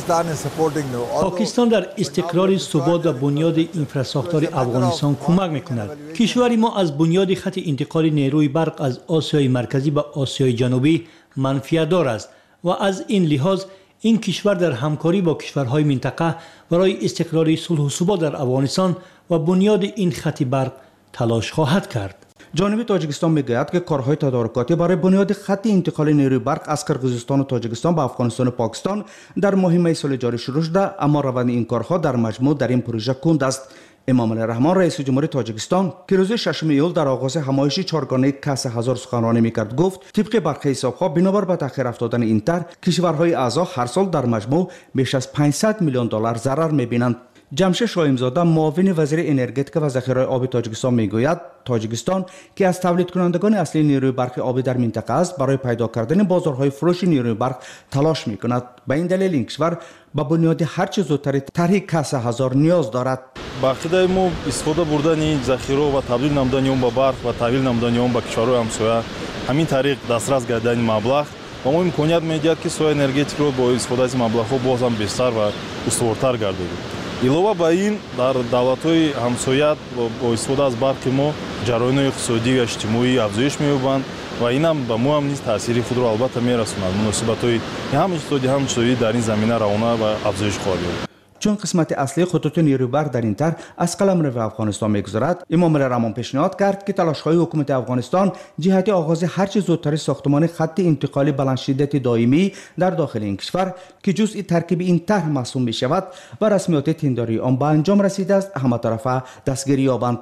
پاکستان در استقرار ثبات و بنیاد اینفراستراکچور افغانستان کمک میکند. کشور ما از بنیاد خط انتقال نیروی برق از آسیای مرکزی به آسیای جنوبی منفعت دار است و از این لحاظ این کشور در همکاری با کشورهای منطقه برای استقرار صلح و ثبات در افغانستان و بنیاد این خط برق تلاش خواهد کرد. جانب تاجیکستان میگوید که کارهای تدارکاتی برای بنیاد خط انتقال نیروی برق از قرقیزستان و تاجیکستان به افغانستان و پاکستان در ماه می سال جاری شروع شده، اما روند این کارها در مجموع در این پروژه کند است. امامعلی رحمان رئیس جمهوری تاجیکستان که روز ششم ایول در آغاز همایش چهارگانه کاس هزار سخنرانی میکرد گفت طبق برخی حسابها بنابر به تأخیر افتادن اینتر کشورهای اعضا هر سال در مجموع بیش از پانصد میلیون دلار ضرر میبینند. جمشید شاهیمزاده معاون وزیر انرژتیک و ذخیره آب تاجیکستان میگوید تاجیکستان که از تولید کنندگان اصلی نیروی برق آبی در منطقه است برای پیدا کردن بازارهای فروش نیروی برق تلاش میکند. به این دلیل این کشور با بنیاد هر چه زودتر طرح کاس هزار نیاز دارد. با عقیده ما استفاده بردن ذخیره و تبدیل نمودن اون به برق و تحویل نمودن اون به کشورهای همسایه همین طریق دسترس گردیدن مبلغ و ما امکانیت میدهد که سوی انرژتیک رو با استفاده از مبلغ ها باز هم بیشتر و استوارتر گردانیم. илова ба ин дар давлатҳои ҳамсоят бо истифода аз барқи мо ҷараёнои иқтисодӣ ва иҷтимоӣ афзоиш меёбанд ва инам ба мо ҳам низ таъсири худро албатта мерасонад. муносибатҳои ҳам иқтисодӣ ҳам иҷтимоӣ дар ин замина равона ва афзоиш хоҳад ёфт. چون قسمت اصلی خطوط نیروی برق در این طرح از قلمرو افغانستان میگذرد، امامعلی رحمان پیشنهاد کرد که تلاش‌های حکومت افغانستان جهت آغاز هر چه زودتر ساختمان خط انتقالی بلندشدت دائمی در داخل این کشور که جزء ترکیب این طرح محسوب می‌شود و رسمیات تنداری آن به انجام رسیده است، همه طرفه دستگیری یابند.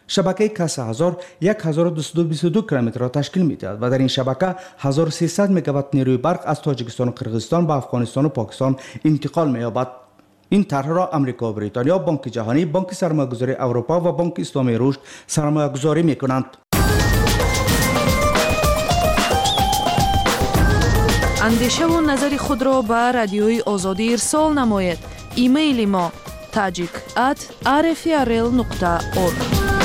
شبکه کاسه هزار هزار و دویست و بیست و دو کیلومتر را تشکیل می‌دهد و در این شبکه هزار و سیصد مگاوات نیروی برق از تاجیکستان و قرغیزستان به افغانستان و پاکستان انتقال می‌یابد. این طرح را امریکا و بریتانیا، بانک جهانی، بانک سرمایه‌گذاری اروپا و بانک اسلامی رشد سرمایه‌گذاری می‌کنند. اندیشه و نظر خود را به رادیوی آزادی ارسال نماید. ایمیل ما tajik at r f r l نقطه org.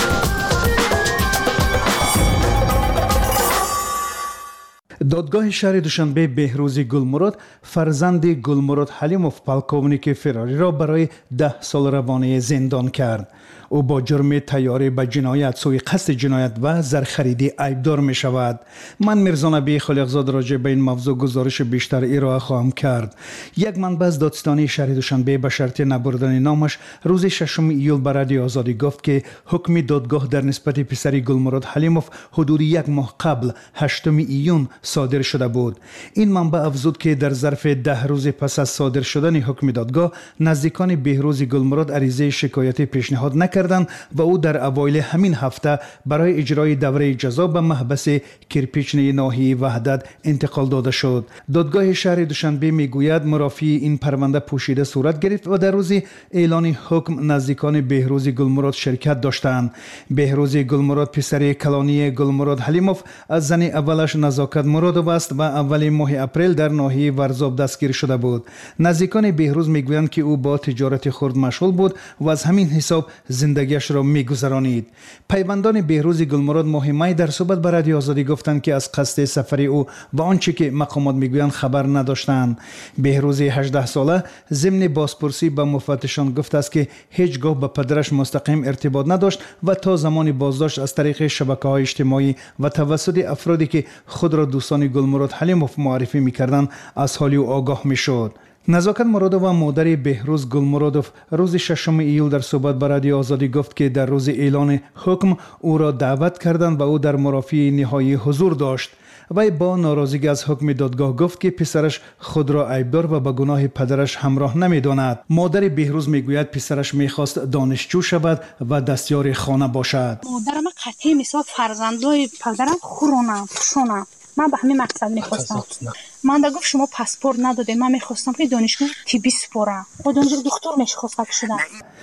دادگاه شهر دوشنبه بهروز گلمراد فرزند گلمراد حلیموف پالکوونیک فراری را برای ده سال روانه زندان کرد. او با جرم تیاری به جنایت، سوی قصد جنایت و زرخریدی عیبدار می شود. من میرزا نبی خالقزاد راجع به این موضوع گزارش بیشتر ارائه خواهم کرد. یک منبع از دادستانی شهر دوشنبه به شرط نبردن نامش روز ششم ایول به رادیو آزادی گفت که حکم دادگاه در نسبت پسر گلمراد حلیموف حدود یک ماه قبل هشتم ایون صادر شده بود. این منبع افزود که در ظرف ده روز پس از صادر شدن حکم دادگاه نزدیکان بهروز گلمراد عریضه شکایتی پیشنهاد نکردند و او در اوایل همین هفته برای اجرای دوره جزا به محبس کرپیچنی ناحیه وحدت انتقال داده شد. دادگاه شهر دوشنبه میگوید مرافعی این پرونده پوشیده صورت گرفت و در روز اعلان حکم نزدیکان بهروز گلمراد شرکت داشتند. بهروز گلمراد پسر کلانی گلمراد حلیموف از زن اولش نزاکت مرادوف است و اول ماه اپریل در ناحیه ورزاب دستگیر شده بود. نزدیکان بهروز میگویند که او با تجارت خرد مشغول بود و از همین حساب زندگیش را میگذرانید. پیوندان بهروز گلمراد ماه می در صحبت با رادیو آزادی گفتند که از قصد سفر او و آنچه که مقامات میگویند خبر نداشتند. بهروز هجده ساله ضمن بازپرسی به مفتشان گفته است که هیچگاه با پدرش مستقیم ارتباط نداشت و تا زمان بازداشت از طریق شبکه‌های اجتماعی و توسط افرادی که خود را دوستان گلمراد حلیموف معرفی می‌کردند از حال او آگاه می‌شد. نزاکت مرادوف و مادر بهروز گلمرادوف روز ششم ایول در صحبت با رادیو آزادی گفت که در روز اعلان حکم او را دعوت کردند و او در مرافعه نهایی حضور داشت. وی با ناراضگی از حکم دادگاه گفت که پسرش خود را عیبدار و به گناه پدرش همراه نمی‌داند. مادر بهروز میگوید پسرش میخواست دانشجو شود و دستیار خانه باشد. مادرم قطعی مثال فرزندای پدرم خورونم پوشونم. من به همین مقصد میخواستم. من در گفت شما پاسپورت نداده، من میخواستم که دانشگاه طبی سپارم و دانشگاه دکتر میخواستم شدم.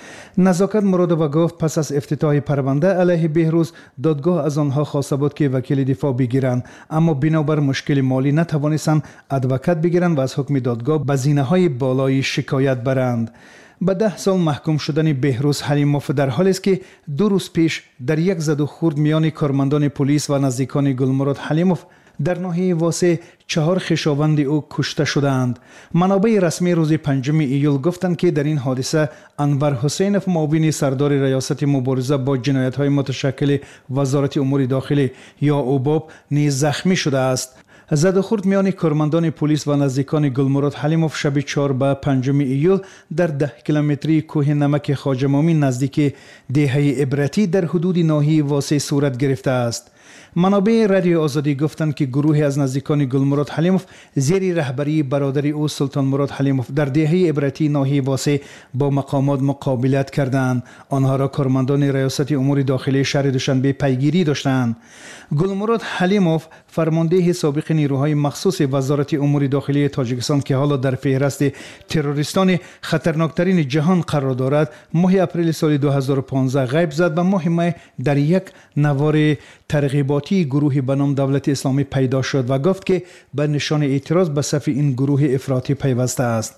نزاکت مرادوف گفت پس از افتتاح پرونده علیه بهروز دادگاه از آنها خواسته بود که وکیل دفاع بگیرند، اما بنابر مشکل مالی نتوانستند ادوکات بگیرند و از حکم دادگاه به زینه‌های بالایی شکایت برند. به ده سال محکوم شدن بهروز حلیموف در حالی است که دو روز پیش در یک زد و خورد میان کارمندان پلیس و نزدیکان گلمراد حلیموف در ناحیه واسع چهار خویشاوند او کشته شدند. منابع رسمی روز پنجم ایول گفتند که در این حادثه انور حسینف معاون سردار ریاست مبارزه با جنایت‌های متشکل وزارت امور داخلی یا اوباب نیز زخمی شده است. زد و خورد میان کارمندان پلیس و نزدیکان گلمراد حلیموف شب چهار به پنجم ایول در ده کیلومتری کوه نمک خواجه مامین نزدیک دهه عبرتی در حدود ناحیه واسع صورت گرفته است. منابع رادیو آزادی گفتند که گروهی از نزدیکان گلمراد حلیموف زیر رهبری برادر او سلطان مراد حلیموف در دهه عبرتی ناحیه واسع با مقامات مقابلت کردند. آنها را کارمندان ریاست امور داخلی شهر دوشنبه پیگیری داشتند. گلمراد حلیموف فرمانده سابق نیروهای مخصوص وزارت امور داخلی تاجیکستان که حالا در فهرست تروریستان خطرناکترین جهان قرار دارد ماه اپریل سال دو هزار و پانزده غیب زد و ماه می در یک نوار ترغیباتی گروهی به نام دولت اسلامی پیدا شد و گفت که به نشان اعتراض به صف این گروه افراطی پیوسته است.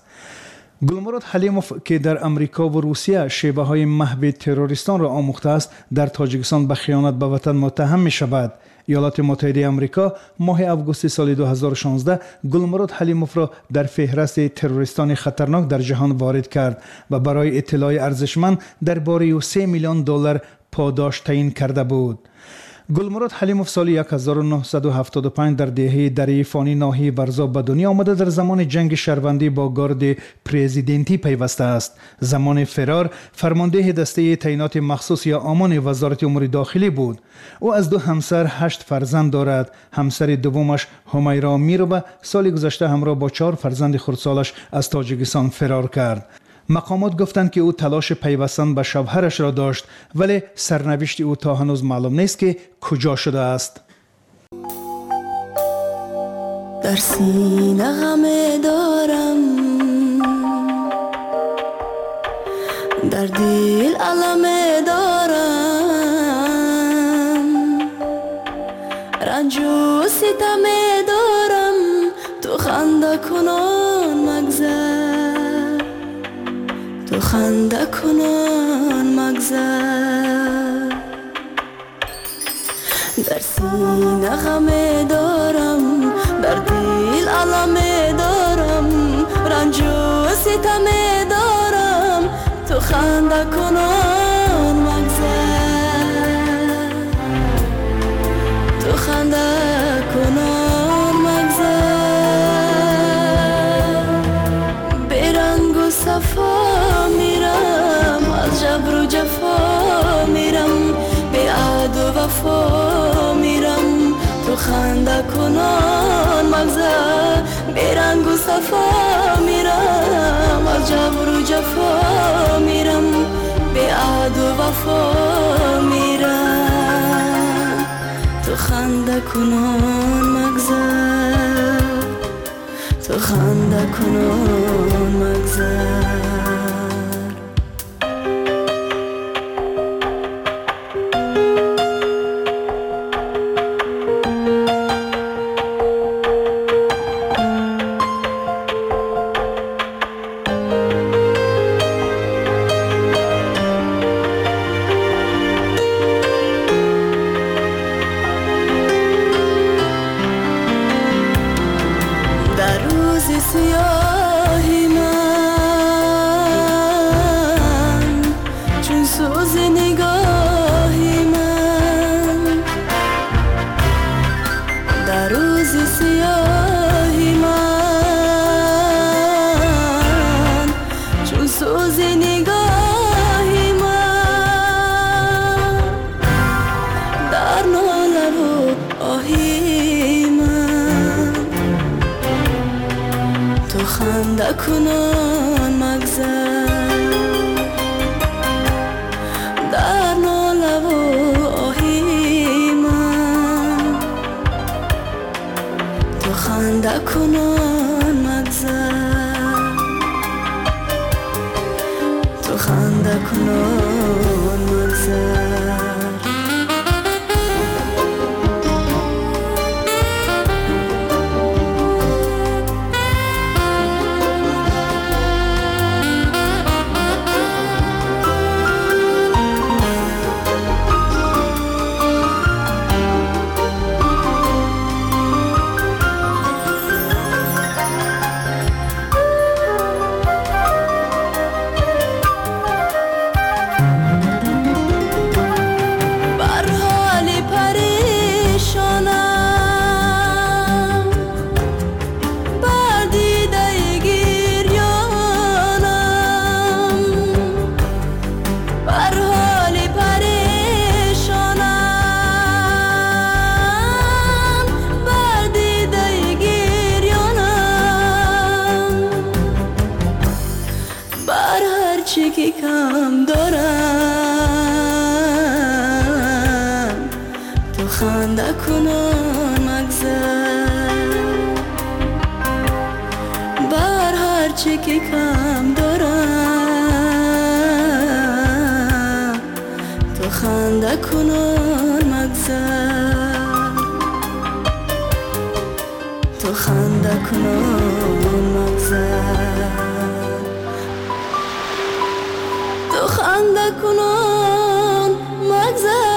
گلمراد حلیموف که در امریکا و روسیه شیوه های محو تروریستان را آموخته است در تاجیکستان به خیانت به وطن متهم می شود. ایالات متحده آمریکا ماه آگوست سال دو هزار و شانزده گلمراد حلیموف را در فهرست تروریستان خطرناک در جهان وارد کرد و برای اطلاع ارزشمند درباره سه میلیون دلار پاداش تعیین کرده بود. گلمراد حلیموف سال هزار و نهصد و هفتاد و پنج در دهه دره فانی ناحیه ورزاب به دنیا آمده در زمان جنگ شهروندی با گارد پرزیدنتی پیوسته است. زمان فرار فرمانده دسته تعیینات مخصوص یا آمان وزارت امور داخلی بود. او از دو همسر هشت فرزند دارد. همسر دومش همیرا میروبه سال گذشته همراه با چهار فرزند خردسالش از تاجیکستان فرار کرد. مقامات گفتند که او تلاش پیوستن به شوهرش را داشت ولی سرنوشت او تا هنوز معلوم نیست که کجا شده است. در سینه غم دارم، در دل علم دارم، رنج و ستم دارم، تو خنده کنان مگذر، تو خنده کنان مگذر. در سینه غم دارم، در دل علم دارم، رنج و ستم دارم، تو خنده کنان مگذر، تو خنده کنان مگذر. برنگ و صفا میرم، از جبر و جفا میرم، به عهد و وفا میرم، تو خنده کنان مگذر. برنگ و صفا میرم، از جبر و جفا میرم، به عهد و وفا میرم، تو خنده کنان مگذر، تو خنده کنان مگذر. کنان مگذر، در ناله و آهی من، تو خنده کنان مگذر، تو خنده کنان مگذر. کم دارم، تو خنده کنان مگذر، بر هر چی که کم دارم، تو خنده کنان مگذر، تو خنده کنان مگذر، تو خنده کنان مگذر.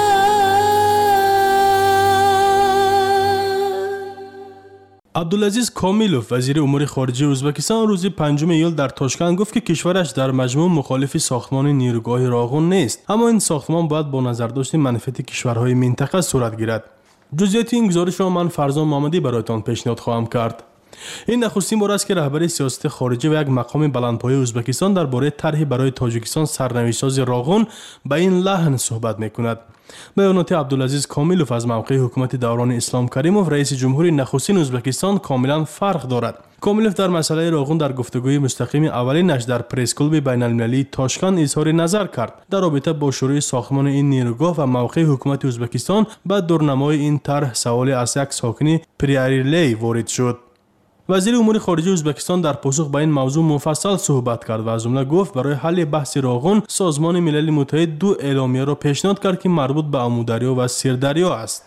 عبدالعزیز کامیلوف وزیر امور خارجه ازبکستان روز پنجم ایول در تاشکند گفت که کشورش در مجموع مخالف ساختمان نیروگاه راغون نیست، اما این ساختمان باید با نظرداشت منافع کشورهای منطقه صورت گیرد. جزئیات این گزارش را من فرزان محمدی برایتان پیشنهاد خواهم کرد. این نخستین بار است که رهبر سیاست خارجی و یک مقام بلندپایه ازبکستان درباره طرحی برای تاجیکستان سرنوشت‌سازی راغون به این لحن صحبت می‌کند. بیانات عبدالعزیز کامیلوف از موقع حکومت دوران اسلام کریموف رئیس جمهوری نخستین ازبکستان کاملا فرق دارد. کامیلوف در مسئله راغون در گفتگوی مستقیم اولینش در پرس کلوب بین‌المللی تاشکند اظهار نظر کرد در رابطه با شروع ساختمان این نیروگاه و موقع حکومت ازبکستان. بعد دورنمای این طرح سوال از یک ساکن پریاریلی وارد شد. وزیر امور خارجه ازبکستان در پاسخ به این موضوع مفصل صحبت کرد و از جمله گفت برای حل بحث راغون سازمان ملل متحد دو اعلامیه را پیشنهاد کرد که مربوط به آمودریا و سیردریا است.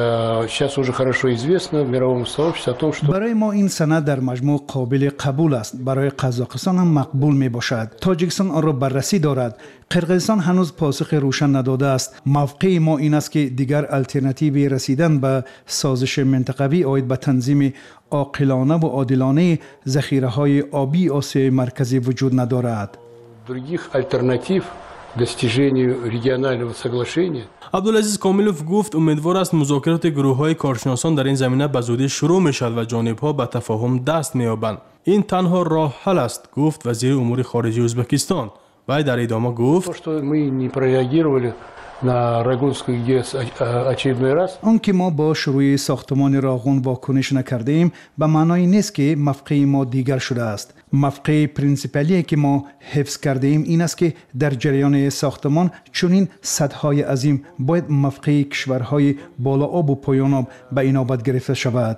برای ما این سند در مجموع قابل قبول است. برای قزاقستان هم مقبول می باشد. تاجیکستان آن را بررسی دارد. قرقیزستان هنوز پاسخ روشن نداده است. موقع ما این است که دیگر الترناتیوی رسیدن به سازش منطقوی آید به تنظیم عاقلانه و عادلانه ذخیره‌های آبی آسیای مرکزی وجود ندارد. عبدالعزیز کامیلوف گفت امیدوار است مذاکرات گروه‌های کارشناسان در این زمینه به زودی شروع می‌شود و جانب‌ها به تفاهم دست می‌یابند. این تنها راه حل است، گفت وزیر امور خارجه ازبکستان. و در ادامه گفت آنکه ما با شروع ساختمان راغون واکنش نکردیم به معنای نیست که موقع ما دیگر شده است. موقع پرینسیپلی که ما حفظ کرده ایم این است که در جریان ساختمان چنین سدهای عظیم باید موقع کشورهای بالا آب و پایان آب به اینابت گرفته شود.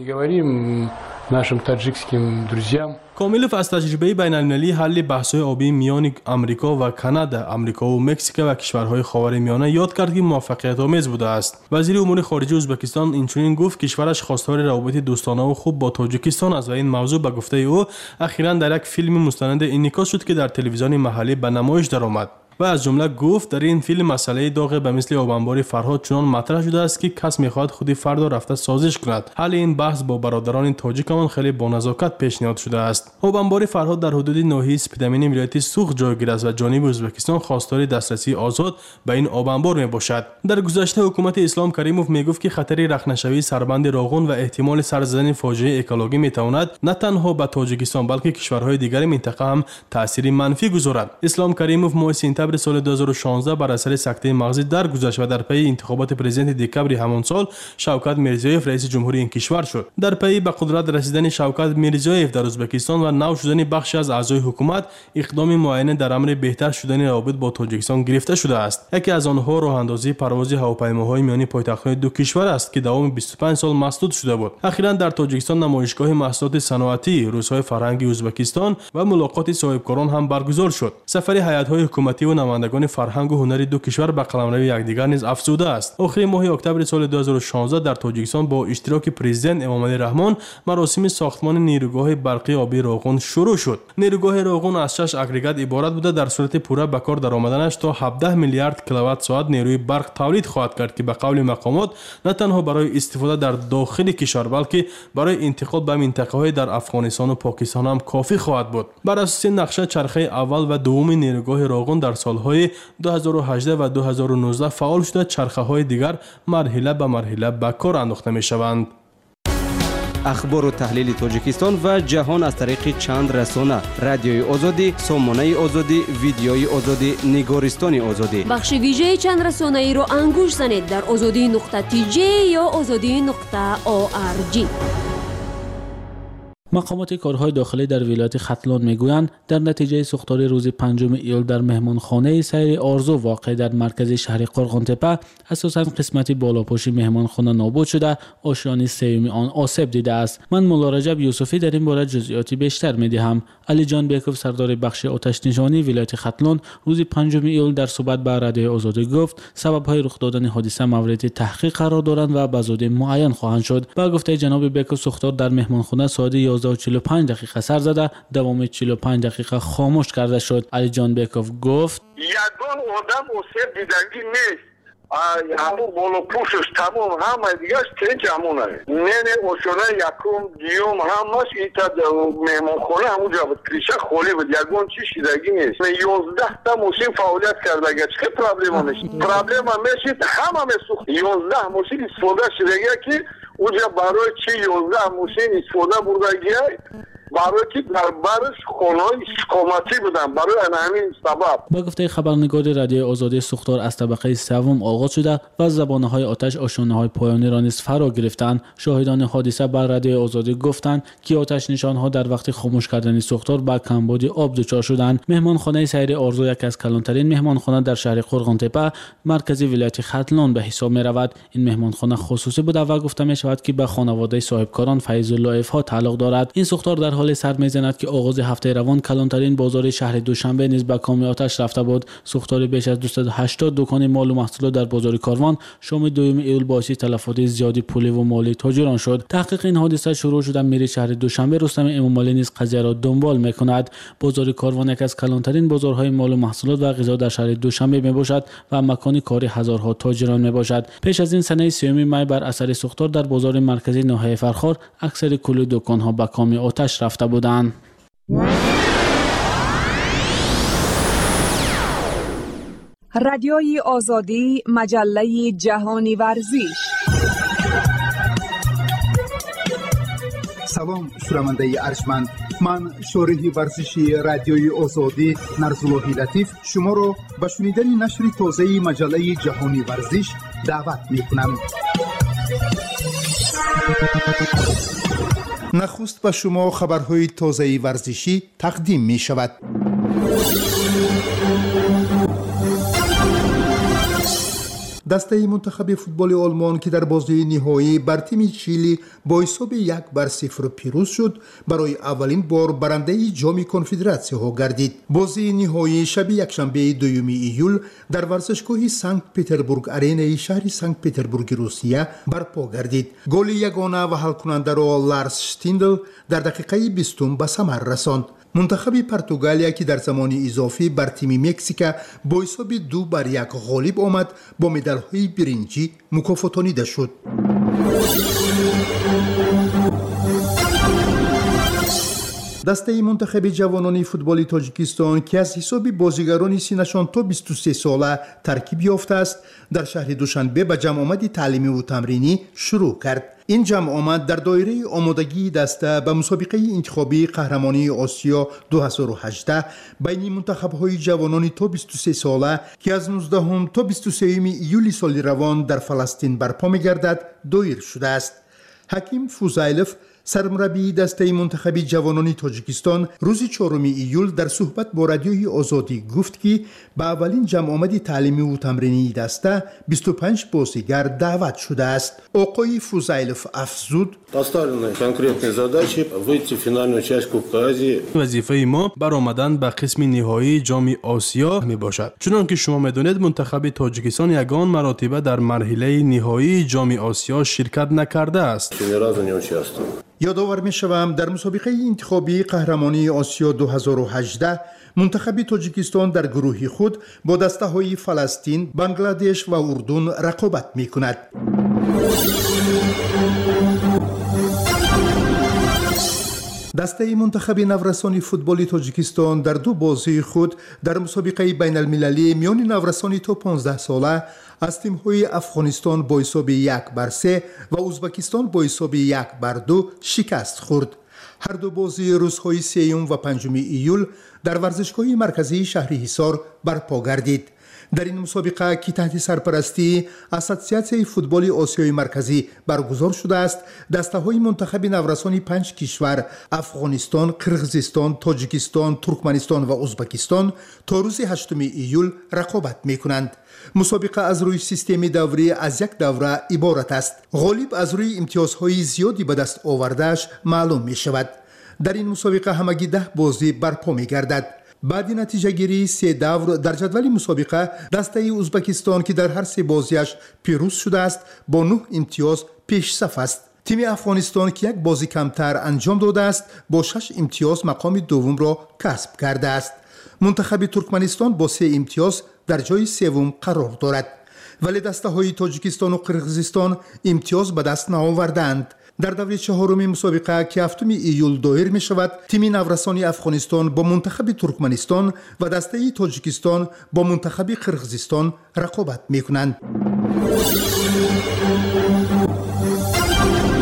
کامیلوف از تجربه بین‌المللی حل بحث‌های آبی میان آمریکا و کانادا، آمریکا و مکزیک و کشورهای خاورمیانه یاد کرد که موفقیت‌آمیز بوده است. وزیر امور خارجه ازبکستان اینچنین گفت کشورش خواستار روابط دوستانه و خوب با تاجیکستان است و این موضوع به گفته او اخیراً در یک فیلم مستند انعکاس شد که در تلویزیون محلی به نمایش درآمد. و از جمله گفت در این فیلم مسئله داغ به مثل آبانبار فرهاد چنان مطرح شده است که کس میخواهد خودی فردا رفته سازش کند. حل این بحث با برادران تاجیکمان خیلی با نزاکت پیشنهاد شده است. آبانبار فرهاد در حدود ناحیه سپیدامین ولایت سوخ جایگیر است و جانب ازبکستان خواستار دسترسی آزاد به این آبانبار میباشد. در گذشته حکومت اسلام کریموف میگفت که خطر رخنه‌شوی سربند راغون و احتمال سر زدن فاجعه اکولوژی میتواند نه تنها به تاجیکستان بلکه کشورهای دیگر منطقه هم تأثیر منفی گذارد. اسلام کریموف ماه سپتامبر سال دو هزار و شانزده بر اثر سکته مغزی درگذشت و در پی انتخابات پرزیدنت دکبر همان سال شوکت میرزیویف رئیس جمهوری این کشور شد. در پی به قدرت رسیدن شوکت میرزیویف در ازبکستان و نو شدن بخشی از اعضای حکومت، اقدام معینه در امر بهتر شدن روابط با تاجیکستان گرفته شده است. یکی از آنها راه اندازی پرواز هواپیماهای میانی پایتخت‌های دو کشور است که دوام بیست و پنج سال مسدود شده بود. اخیراً در تاجیکستان نمایشگاه محصولات صنعتی، روزهای فرهنگی ازبکستان و ملاقات صاحبکاران هم برگزار شد. سفر هیئت‌های حکومتی و نمایندگان فرهنگ و هنری دو کشور به قلمرو یکدیگر نیز افزوده است. آخر ماه اکتبر سال دو هزار و شانزده در تاجیکستان با اشتراک پرزیدنت امامعلی رحمان مراسم ساختمان نیروگاه برقی آبی راغون شروع شد. نیروگاه راغون از شش اگریگات عبارت بوده. در صورت پوره به کار درآمدنش تا هفده میلیارد کیلووات ساعت نیروی برق تولید خواهد کرد که به قول مقامات نه تنها برای استفاده در داخل کشور بلکه برای انتقال به منطقه‌های در افغانستان و پاکستان هم کافی خواهد بود. بر اساس نقشه چرخه اول و دوم نیروگاه راغون در سالهای دو هزار و هجده و دو هزار و نوزده فعال شده، چرخه‌های دیگر مرحله به مرحله به کار انداخته می‌شوند. اخبار و تحلیل تاجیکستان و جهان از طریق چند رسانه: رادیوی آزادی، سامانه آزادی، ویدیوی آزادی، نگارستان آزادی. بخش ویژه چند رسانه ای را انگوش زنید در آزادی نقطه تی جی یا آزادی نقطه او آر جی. مقامات کارهای داخلی در ولایت ختلان میگویند در نتیجه سوختار روز پنجم ایول در مهمانخانه سیر آرزو واقع در مرکز شهر قرغانتپه اساساً قسمتی بالاپوشی مهمانخانه نابود شده، آشیانه سوم آن آسیب دیده است. من مولا رجب یوسفی در این باره جزئیاتی بیشتر میدهم. علی جان بیکوف سردار بخش آتش نشانی ولایت ختلان روز پنجم ایول در صحبت با رادیو آزادی گفت سبب‌های رخ دادن حادثه مورد تحقیق قرار دارند و به زودی معین خواهند شد. با گفته جناب بیکوف سوختار در مهمانخانه ساعت یازده و چهل و پنج دقیقه سر زده، دوام چهل و پنج دقیقه خاموش کرده شد. علی جان بیکوف گفت یگان آدم آسیب دیدگی نیست، همون بالا پوشش تمام همه دیگرش تنج همونه نه نه آشانه یکم دیوم همش ایتا مهمانخانه همونجا بود، کلیشه خالی بود، یگان چی شیدگی نیست. یازده تا ماشین فعالیت کرده گه چه پرابلم هم میشه؟ پرابلم هم میشه همه میسوخت. یازده ماشین استفاده شده که اونجا برای چی یازده ماشین استفاده بردگیه برای که در برش خانه‌های حکومتی بودن برای همین سبب. با گفته خبرنگار رادیو آزادی سوختار از طبقه سوم آغاز شده و زبانه‌های آتش آشانه‌های پایانی را نیز فرا گرفتند. شاهدان حادثه بر رادیو آزادی گفتند که آتش نشان‌ها در وقت خاموش کردن سوختار با کمبود آب دچار شدند. مهمانخانه سیر آرزو یک از کلانترین مهمانخانه در شهر قرغن‌تپه مرکزی ولایت ختلان به حساب می‌رود. این مهمانخانه خصوصی بوده و گفته می‌شود که به خانواده صاحبکاران فیض الله افها تعلق دارد. این سوختار در حال سر می‌زند که آغاز هفته روان کلانترین بازار شهر دوشنبه نیز به کام آتش رفته بود. سوختار بیش از دویست و هشتاد دکان مال و محصولات در بازار کاروان شام دوم ایول باعث تلفات زیادی پولی و مالی تاجران شد. تحقیق این حادثه شروع شده. میر شهر دوشنبه رستم امامعلی نیز قضیه را دنبال می‌کند. بازار کاروان یک از کلانترین بازارهای مال و محصولات و غذا در شهر دوشنبه میباشد و مکان کاری هزارها تاجران میباشد. پیش از این سنه سیوم می بر اثر سوختار در بازار مرکزی ناحیه فرخار اکثر کل دکان‌ها به کام آتش رفته بودند. رادیوی آزادی مجله جهانی ورزش. سلام شنونده ارجمند، من شارح ورزشی رادیوی آزادی نرزالله لطیف شما را به شنیدن نشر تازه مجله جهانی ورزش دعوت می‌کنم. نخست به شما خبرهای تازه ورزشی تقدیم می شود. دسته منتخب فوتبال آلمان که در بازی نهایی بر تیم چیلی با حساب یک بر صفر پیروز شد، برای اولین بار برنده جام کنفدراسیون ها گردید. بازی نهایی شب یکشنبه دوم ایول در ورزشگاه سنت پتربورگ آرینای شهر سنت پتربورگ روسیه برپا گردید. گل یگانه و حل کننده را لارس شتیندل در دقیقه بیستم به ثمر رساند. منتخب پرتغالیا که در زمان اضافی بر تیم مکزیک با حساب دو بر یک غالب آمد، با مدال‌های برنجی مکافاتانیده شد. دسته منتخب جوانان فوتبال تاجیکستان که از حساب بازیگران سنشان تا بیست و سه ساله ترکیب یافته است، در شهر دوشنبه به جمع آمد تعلیمی و تمرینی شروع کرد. این جمع آمد در دایره آمادگی دسته به مسابقه انتخابی قهرمانی آسیا دو هزار و هجده بین منتخب‌های جوانان تا بیست و سه ساله که از نوزدهم تا بیست و سه ایولی سال روان در فلسطین برپا می‌گردد دایر شده است. حکیم فوزایلف سرمربی دسته منتخب جوانان تاجیکستان روز چهارم ایول در صحبت با رادیوی آزادی گفت که به اولین جمع آمد تعلیمی و تمرینی دسته بیست و پنج بازیگر دعوت شده است. آقای فوزایلف افزود: وظیفه ما برآمدن به قسم نهایی جام آسیا می باشد. چنانکه شما میدونید منتخب تاجیکستان یگان مراتبه در مرحله نهایی جام آسیا شرکت نکرده است. یادآور می شوم در مسابقه انتخابی قهرمانی آسیا دو هزار و هجده منتخب تاجیکستان در گروه خود با دسته های فلسطین، بنگلادش و اردن رقابت می کند. دسته منتخب نورسان فوتبال تاجیکستان در دو بازی خود در مسابقه بین المللی میان نورسان تا پانزده ساله از تیم‌های افغانستان با حساب یک بر سه و ازبکستان با حساب یک بر دو شکست خورد. هر دو بازی روزهای سیوم و پنجم ایول در ورزشگاه مرکزی شهر حصار برپا گردید. در این مسابقه که تحت سرپرستی اسوسیاسیون فوتبال آسیای مرکزی برگزار شده است، دسته‌های منتخب نورسان پنج کشور افغانستان، قرغیزستان، تاجیکستان، ترکمنستان و ازبکستان تا روز هشتم ایول رقابت می‌کنند. مسابقه از روی سیستم دوری از یک دوره عبارت است. غالب از روی امتیازهای زیادی به دست آوردهش معلوم می شود. در این مسابقه همگی ده بازی برپا می گردد. بعد نتیجه گیری سه دور در جدول مسابقه دسته ازبکستان که در هر سه بازیش پیروز شده است با نه امتیاز پیش صف است. تیم افغانستان که یک بازی کمتر انجام داده است با شش امتیاز مقام دوم را کسب کرده است. منتخب ترکمنستان با سه امتیاز در جای سوم قرار دارد، ولی دسته های تاجیکستان و قرغیزستان امتیاز به دست نآوردند. در دوره چهارم مسابقه که هفتم ایول دایر می شود، تیم نورسان افغانستان با منتخب ترکمنستان و دسته تاجیکستان با منتخب قرغیزستان رقابت می کنند.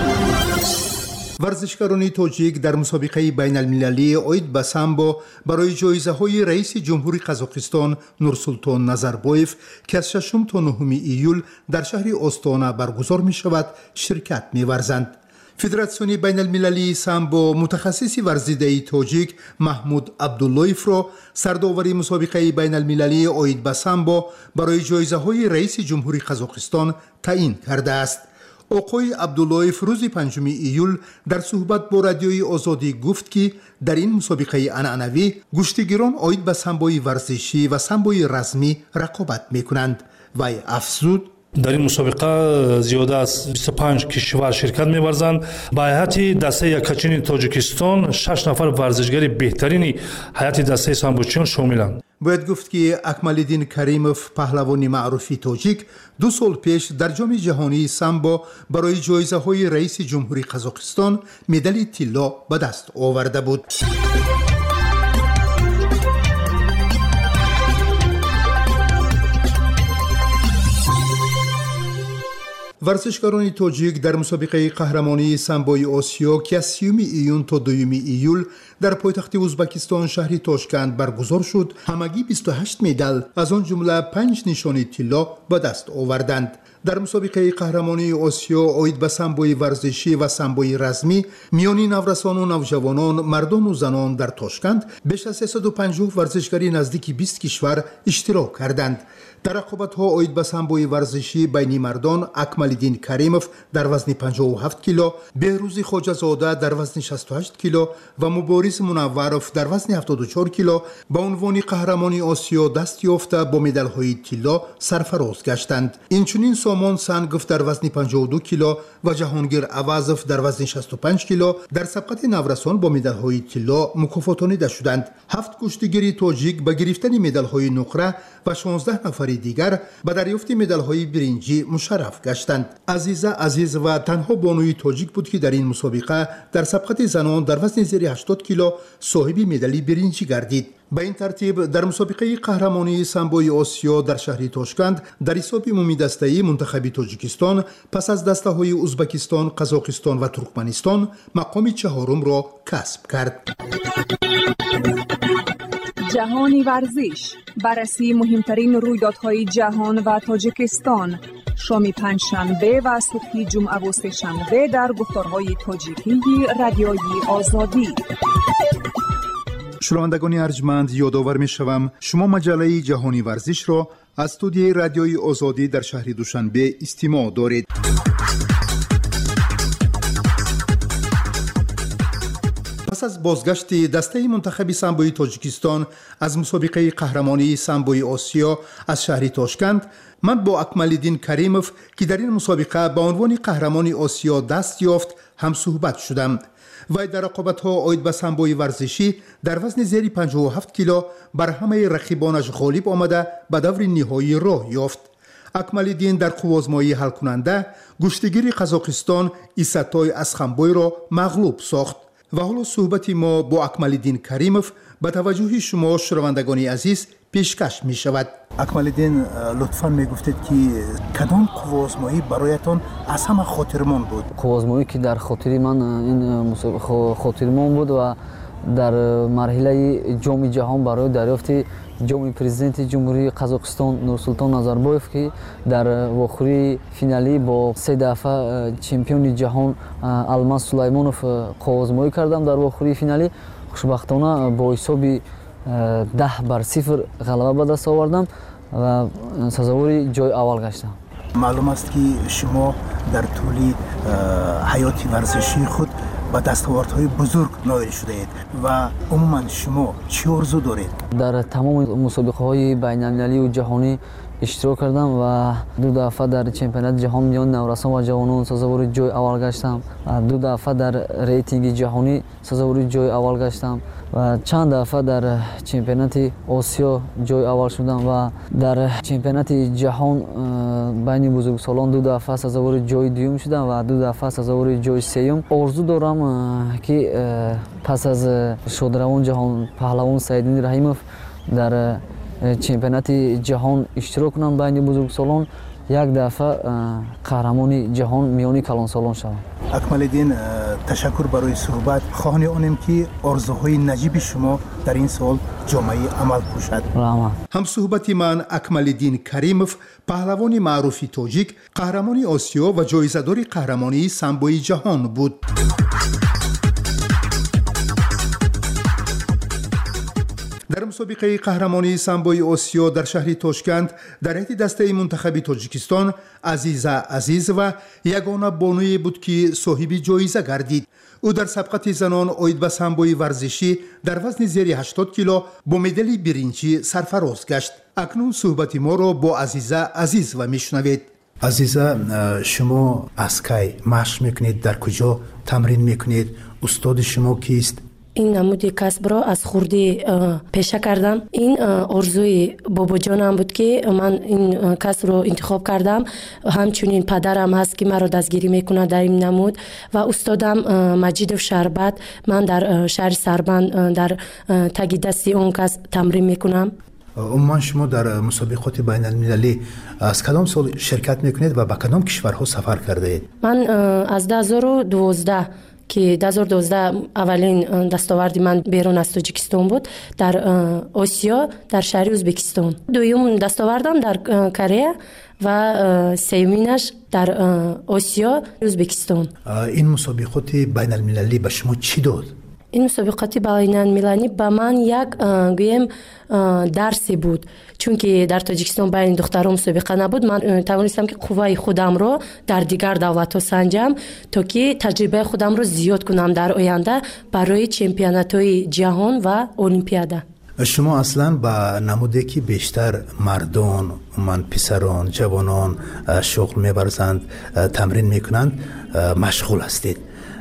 ورزشکاران تاجیک در مسابقه بین المللی اوید به سامبو برای جایزه های رئیس جمهوری قزاقستان نورسولطان نظربایف که از ششم تا نهم ایول در شهر استانا برگزار می شود شرکت می ورزند. فدراسیون بین المللی سامبو متخصص ورزیده تاجیک محمود عبداللهیف را سرداوری مسابقه بین المللی اوید به سامبو برای جایزه های رئیس جمهوری قزاقستان تعیین کرده است. آقای عبداللهیف روز پنجم ایول در صحبت با رادیوی آزادی گفت که در این مسابقه عنعنوی گشتیگیران اوید به سامبوی ورزشی و سامبوی رزمی رقابت می کنند. وی افزود در این مسابقه زیاده از بیست و پنج کشور شرکت می‌ورزند. با هیئت دسته یکاچین تاجیکستان شش نفر ورزشگر بهترین هیئت دسته سامبوچیان شاملند. باید گفت که اکمالدین کریموف پهلوان معروف تاجیک دو سال پیش در جام جهانی سامبو برای جایزه های رئیس جمهوری قزاقستان مدال طلا به دست آورده بود. ورزشکاران تاجیک در مسابقه قهرمانی سامبوی آسیا که از سیوم ایون تا دوم ایول در پایتخت ازبکستان شهر تاشکند برگزار شد همگی بیست و هشت مدال از آن جمله پنج نشان طلا به دست آوردند. در مسابقه قهرمانی آسیا اوید به سامبوی ورزشی و سامبوی رزمی میان نورسان و نوجوانان، مردان و زنان در تاشکند بیش از سیصد و پنجاه ورزشکاری نزدیک بیست کشور اشتراک کردند. در رقابت‌ها اوید به سامبوی ورزشی بین مردان اکمالدین کریموف در وزن پنجاه و هفت کیلو، بهروز خواجه‌زاده در وزن شصت و هشت کیلو و مبارز منوروف در وزن هفتاد و چهار کیلو با عنوان قهرمانی آسیا دست یافته با مدال‌های طلا سرفراز گشتند. اینچنین سامان سنگوف در وزن پنجاه و دو کیلو و جهانگیر عوضوف در وزن شصت و پنج کیلو در سبقت نورسان با مدال‌های طلا مکافاتانیده شدند. هفت کشتیگیر تاجیک با گرفتن مدال‌های نقره و شانزده نفر دیگر به دریافت مدال‌های برنجی مشرف گشتند. عزیزه عزیز و تنها بانوی تاجیک بود که در این مسابقه در سبقت زنان در وزن زیر هشتاد کیلو صاحب مدال برنجی گردید. به این ترتیب در مسابقه قهرمانی سامبوی آسیا در شهر تاشکند در حساب عمومی دسته‌ای منتخب تاجیکستان پس از دسته‌های ازبکستان، قزاقستان و ترکمنستان مقام چهارم را کسب کرد. جهانی ورزش، بررسی مهمترین رویدادهای جهان و تاجیکستان، شام پنجشنبه و صبح جمعه و سه‌شنبه در گفتارهای تاجیکی رادیوی آزادی. شنوندگان ارجمند، یادآور می‌شوم شما مجله جهانی ورزش را از استودیوی رادیوی آزادی در شهر دوشنبه استماع دارید. پس از بازگشت دسته منتخب سامبوی تاجیکستان از مسابقه قهرمانی سامبوی آسیا از شهر تاشکند، من با اکمالدین کریموف که در این مسابقه به عنوان قهرمانی آسیا دست یافت هم صحبت شدم. وی در رقابت‌ها اوید به سامبوی ورزشی در وزن زیر پنجاه و هفت کیلو بر همه رقیبانش غالب آمده به دور نهایی راه یافت. اکمالدین در قوازمایی حل کننده گشتیگیر قزاقستان ایستای اسخنبوی را مغلوب ساخت. و حالا صحبت ما با اکمالدین کریموف به توجه شما شنوندگان عزیز پیشکش می شود. اکمالدین، لطفاً می گفتید که کدام قوازمایی برایتان از همه خاطرمان بود؟ قوازمایی که در خاطر من این خاطرمان بود و در مرحله جام جهان برای دریافت جام پرزیدنت جمهوری قزاقستان نورسولطان نظربایف که در واخوری فینالی با سه دفعه چمپیون جهان الماس سلیمانوف قوازمایی کردم. در واخوری فینالی خوشبختانه با حساب ده بر صفر غلبه به دست آوردم و سزاوار جای اول گشتم. معلوم است که شما در طول حیات ورزشی خود با دستاوردهای بزرگ نائل شده اید و عموما شما چی آرزو دارید؟ در تمام مسابقه های بین المللی و جهانی اشتراک کردم و دو دفعه در چمپیونات جهان میان نورسان و جوانان سزاوار جای اول گشتم. دو دفعه در ریتینگ جهانی سزاوار جای اول گشتم و چند دفعه در چمپیونات آسیا جای اول شدم و در چمپیونات جهان بین بزرگسالان دو دفعه سزاوار جای دوم شدم و دو دفعه سزاوار جای سوم. آرزو دارم که پس از شادروان جهان پهلوان سعیدین رحیموف در چمپیونات جهان اشتراک کنم بین بزرگسالان، یک دفعه قهرمانی جهان میانی کلانسالان شوم. اکمالدین، تشکر برای صحبت. خواهان اونیم که آرزوهای نجیب شما در این سال جامعه عمل پوشد. هم صحبت من اکمالدین کریموف، پهلوان معروف تاجیک، قهرمان آسیا و جایزه‌دار قهرمانی سامبوی جهان بود. در مسابقه قهرمانی سامبوی آسیا در شهر تاشکند در هیئت دسته منتخب تاجیکستان عزیزه عزیز و یگانه بانوی بود که صاحب جایزه گردید. او در سبقت زنان اوید به سامبوی ورزشی در وزن زیر هشتاد کیلو با مدال برنجی سرفراز گشت. اکنون صحبت ما را با عزیزه عزیز و میشنوید. عزیزه، شما از کی مشق میکنید؟ در کجا تمرین میکنید؟ استاد شما کیست؟ این نمودی کسب را از خوردی پیشه کردم. این آرزوی بابا جانم بود که من این کسب رو انتخاب کردم. همچنین پدرم هست که من را دستگیری میکنه در این نمود و استادم مجید شربت. من در شهر سربند در تگ دستی اون کس تمرین میکنم. عموما شما در مسابقات بین المللی از کدام سال شرکت میکنید و به کدام کشورها سفر کرده اید؟ من از دو هزار و دوازده که دو هزار و دوازده اولین دستاوردی من بیرون از تاجیکستان بود، در آسیا در شهر ازبکستان. دوم دستاوردم در کره و سومینش در آسیا ازبکستان. این مسابقات بین المللی به شما چی داد؟ این مسابقات بین المللی به من یک گویم درسی بود، چون که در تاجیکستان بین دختران مسابقه نبود. من توانستم که قوای خودم رو در دیگر دولت‌ها سنجم تا که تجربه خودم رو زیاد کنم در آینده برای چمپیونات‌های جهان و المپیاده. شما اصلا با نمودی که بیشتر مردان، من پسران، جوانان شغل می‌ورزند، تمرین میکنند، مشغول هستید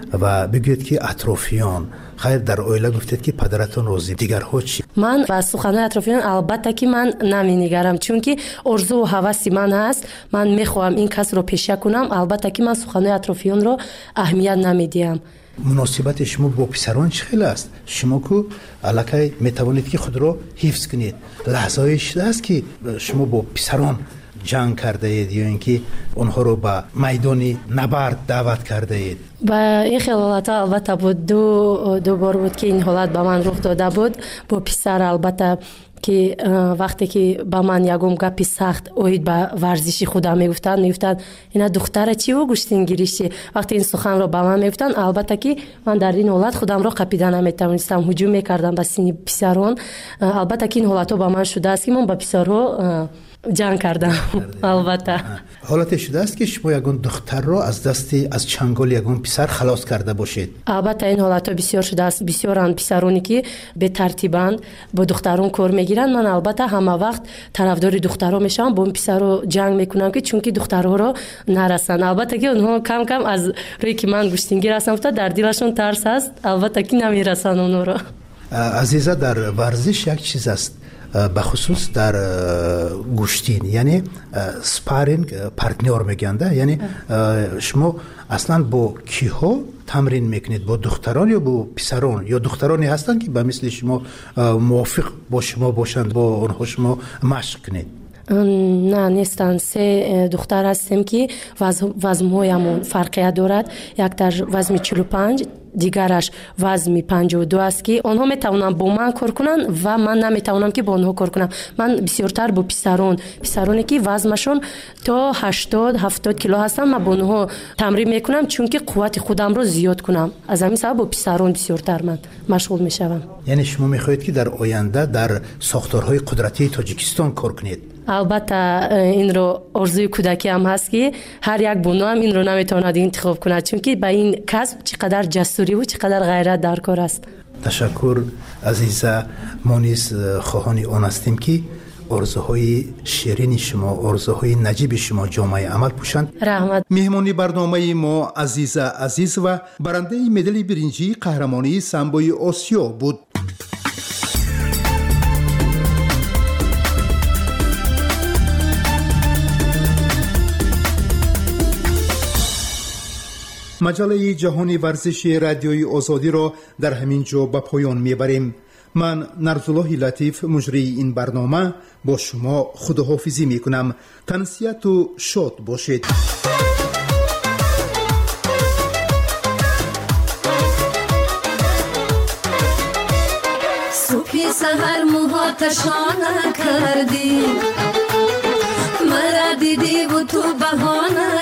و بگوید که اطرافیان خیر در اویله گفتید که پدرتون راضی، دیگرها چی؟ من و سخنهای اطرافیان البته که من نمی‌نگرم، چون که آرزو و هوس من هست. من میخواهم این کس رو پیشه کنم. البته که من سخنهای اطرافیان رو اهمیت نمیدیم. مناسبت شما با پسران چه خیلی است؟ شما کو الکی میتوانید که خود رو حفظ کنید. لحظه‌ای شده است که شما با پسران جنگ کرده اید یا اینکه اونها رو به میدان نبرد دعوت کرده اید؟ با این خلالات البته بود. دو دو بار بود که این حالت به من رخ داده بود با پسر. البته که وقتی که با من یکم گپی سخت اوید به ورزشی خودم میگفتن میگفتن اینا دختره چی و گوشتین گیریشی. وقتی این سخن رو به من میگفتن البته که من در این حالت خودم رو قپیدن نمیتونستم، هجوم میکردم به سینی پسران. البته که این حالت ها با من شده است که من با پسرها جنگ کردم. البته حالت شده است که شما یگان دختر را از دست از چنگال یگان پسر خلاص کرده باشید. البته این حالت بسیار شده است. بسیارن پسرانی که به ترتیباً با دختران کار میگیرن. من البته همه وقت طرفدار دخترها میشم، با پسرها جنگ میکنم که چون که دخترها رو نرسن. البته که اونها کم کم از روی که من گوشتینگیر هستم تا در دلشون ترس است، البته که نمیرسن اونها رو. عزیزه، در ورزش یک چیز است به خصوص در گوشتین، یعنی سپارینگ پارتنر میگنده، یعنی شما اصلا با کیها تمرین میکنید؟ با دختران یا با پسران؟ یا دخترانی هستند که به مثل شما موافق با شما باشند با اونها شما مشق کنید؟ نه نیستن. سه دختر هستیم که وزن هایمون فرقیت دارد. یک در وزن چهل و پنج، دیگرش وزن پنجاه و دو است که آنها میتونن با من کار کنن و من نمیتونم که با آنها کار کنم. من بسیارتر با پسران پسرانی که وزنشون تا هشتاد هفتاد کیلو هستن، من با آنها تمرین میکنم چون که قوت خودم رو زیاد کنم. از همین سبب با پسران بسیارتر من مشغول میشم. یعنی شما میخواهید که در آینده در ساختارهای قدرتی تاجیکستان کار کنید؟ البته این رو آرزوی کودکی هم هست که هر یک بانو هم این رو نمیتواند انتخاب کند، چون که به این کسب چقدر جسوری و چقدر غیرت در کار است. تشکر عزیزه. ما نیز خواهان آن هستیم که آرزوهای شیرین شما، آرزوهای نجیب شما جامعه عمل پوشند. رحمت. مهمانی برنامه ما عزیزه عزیز و برنده مدال برنجی قهرمانی سامبوی آسیا بود. مجله جهانی ورزشی رادیوی آزادی را در همین جا به پایان میبریم. من نرزالله لطیف مجری این برنامه با شما خداحافظی میکنم. تنسیت و شاد باشید. آتشانه کردی مرا دیدی و تو بهانه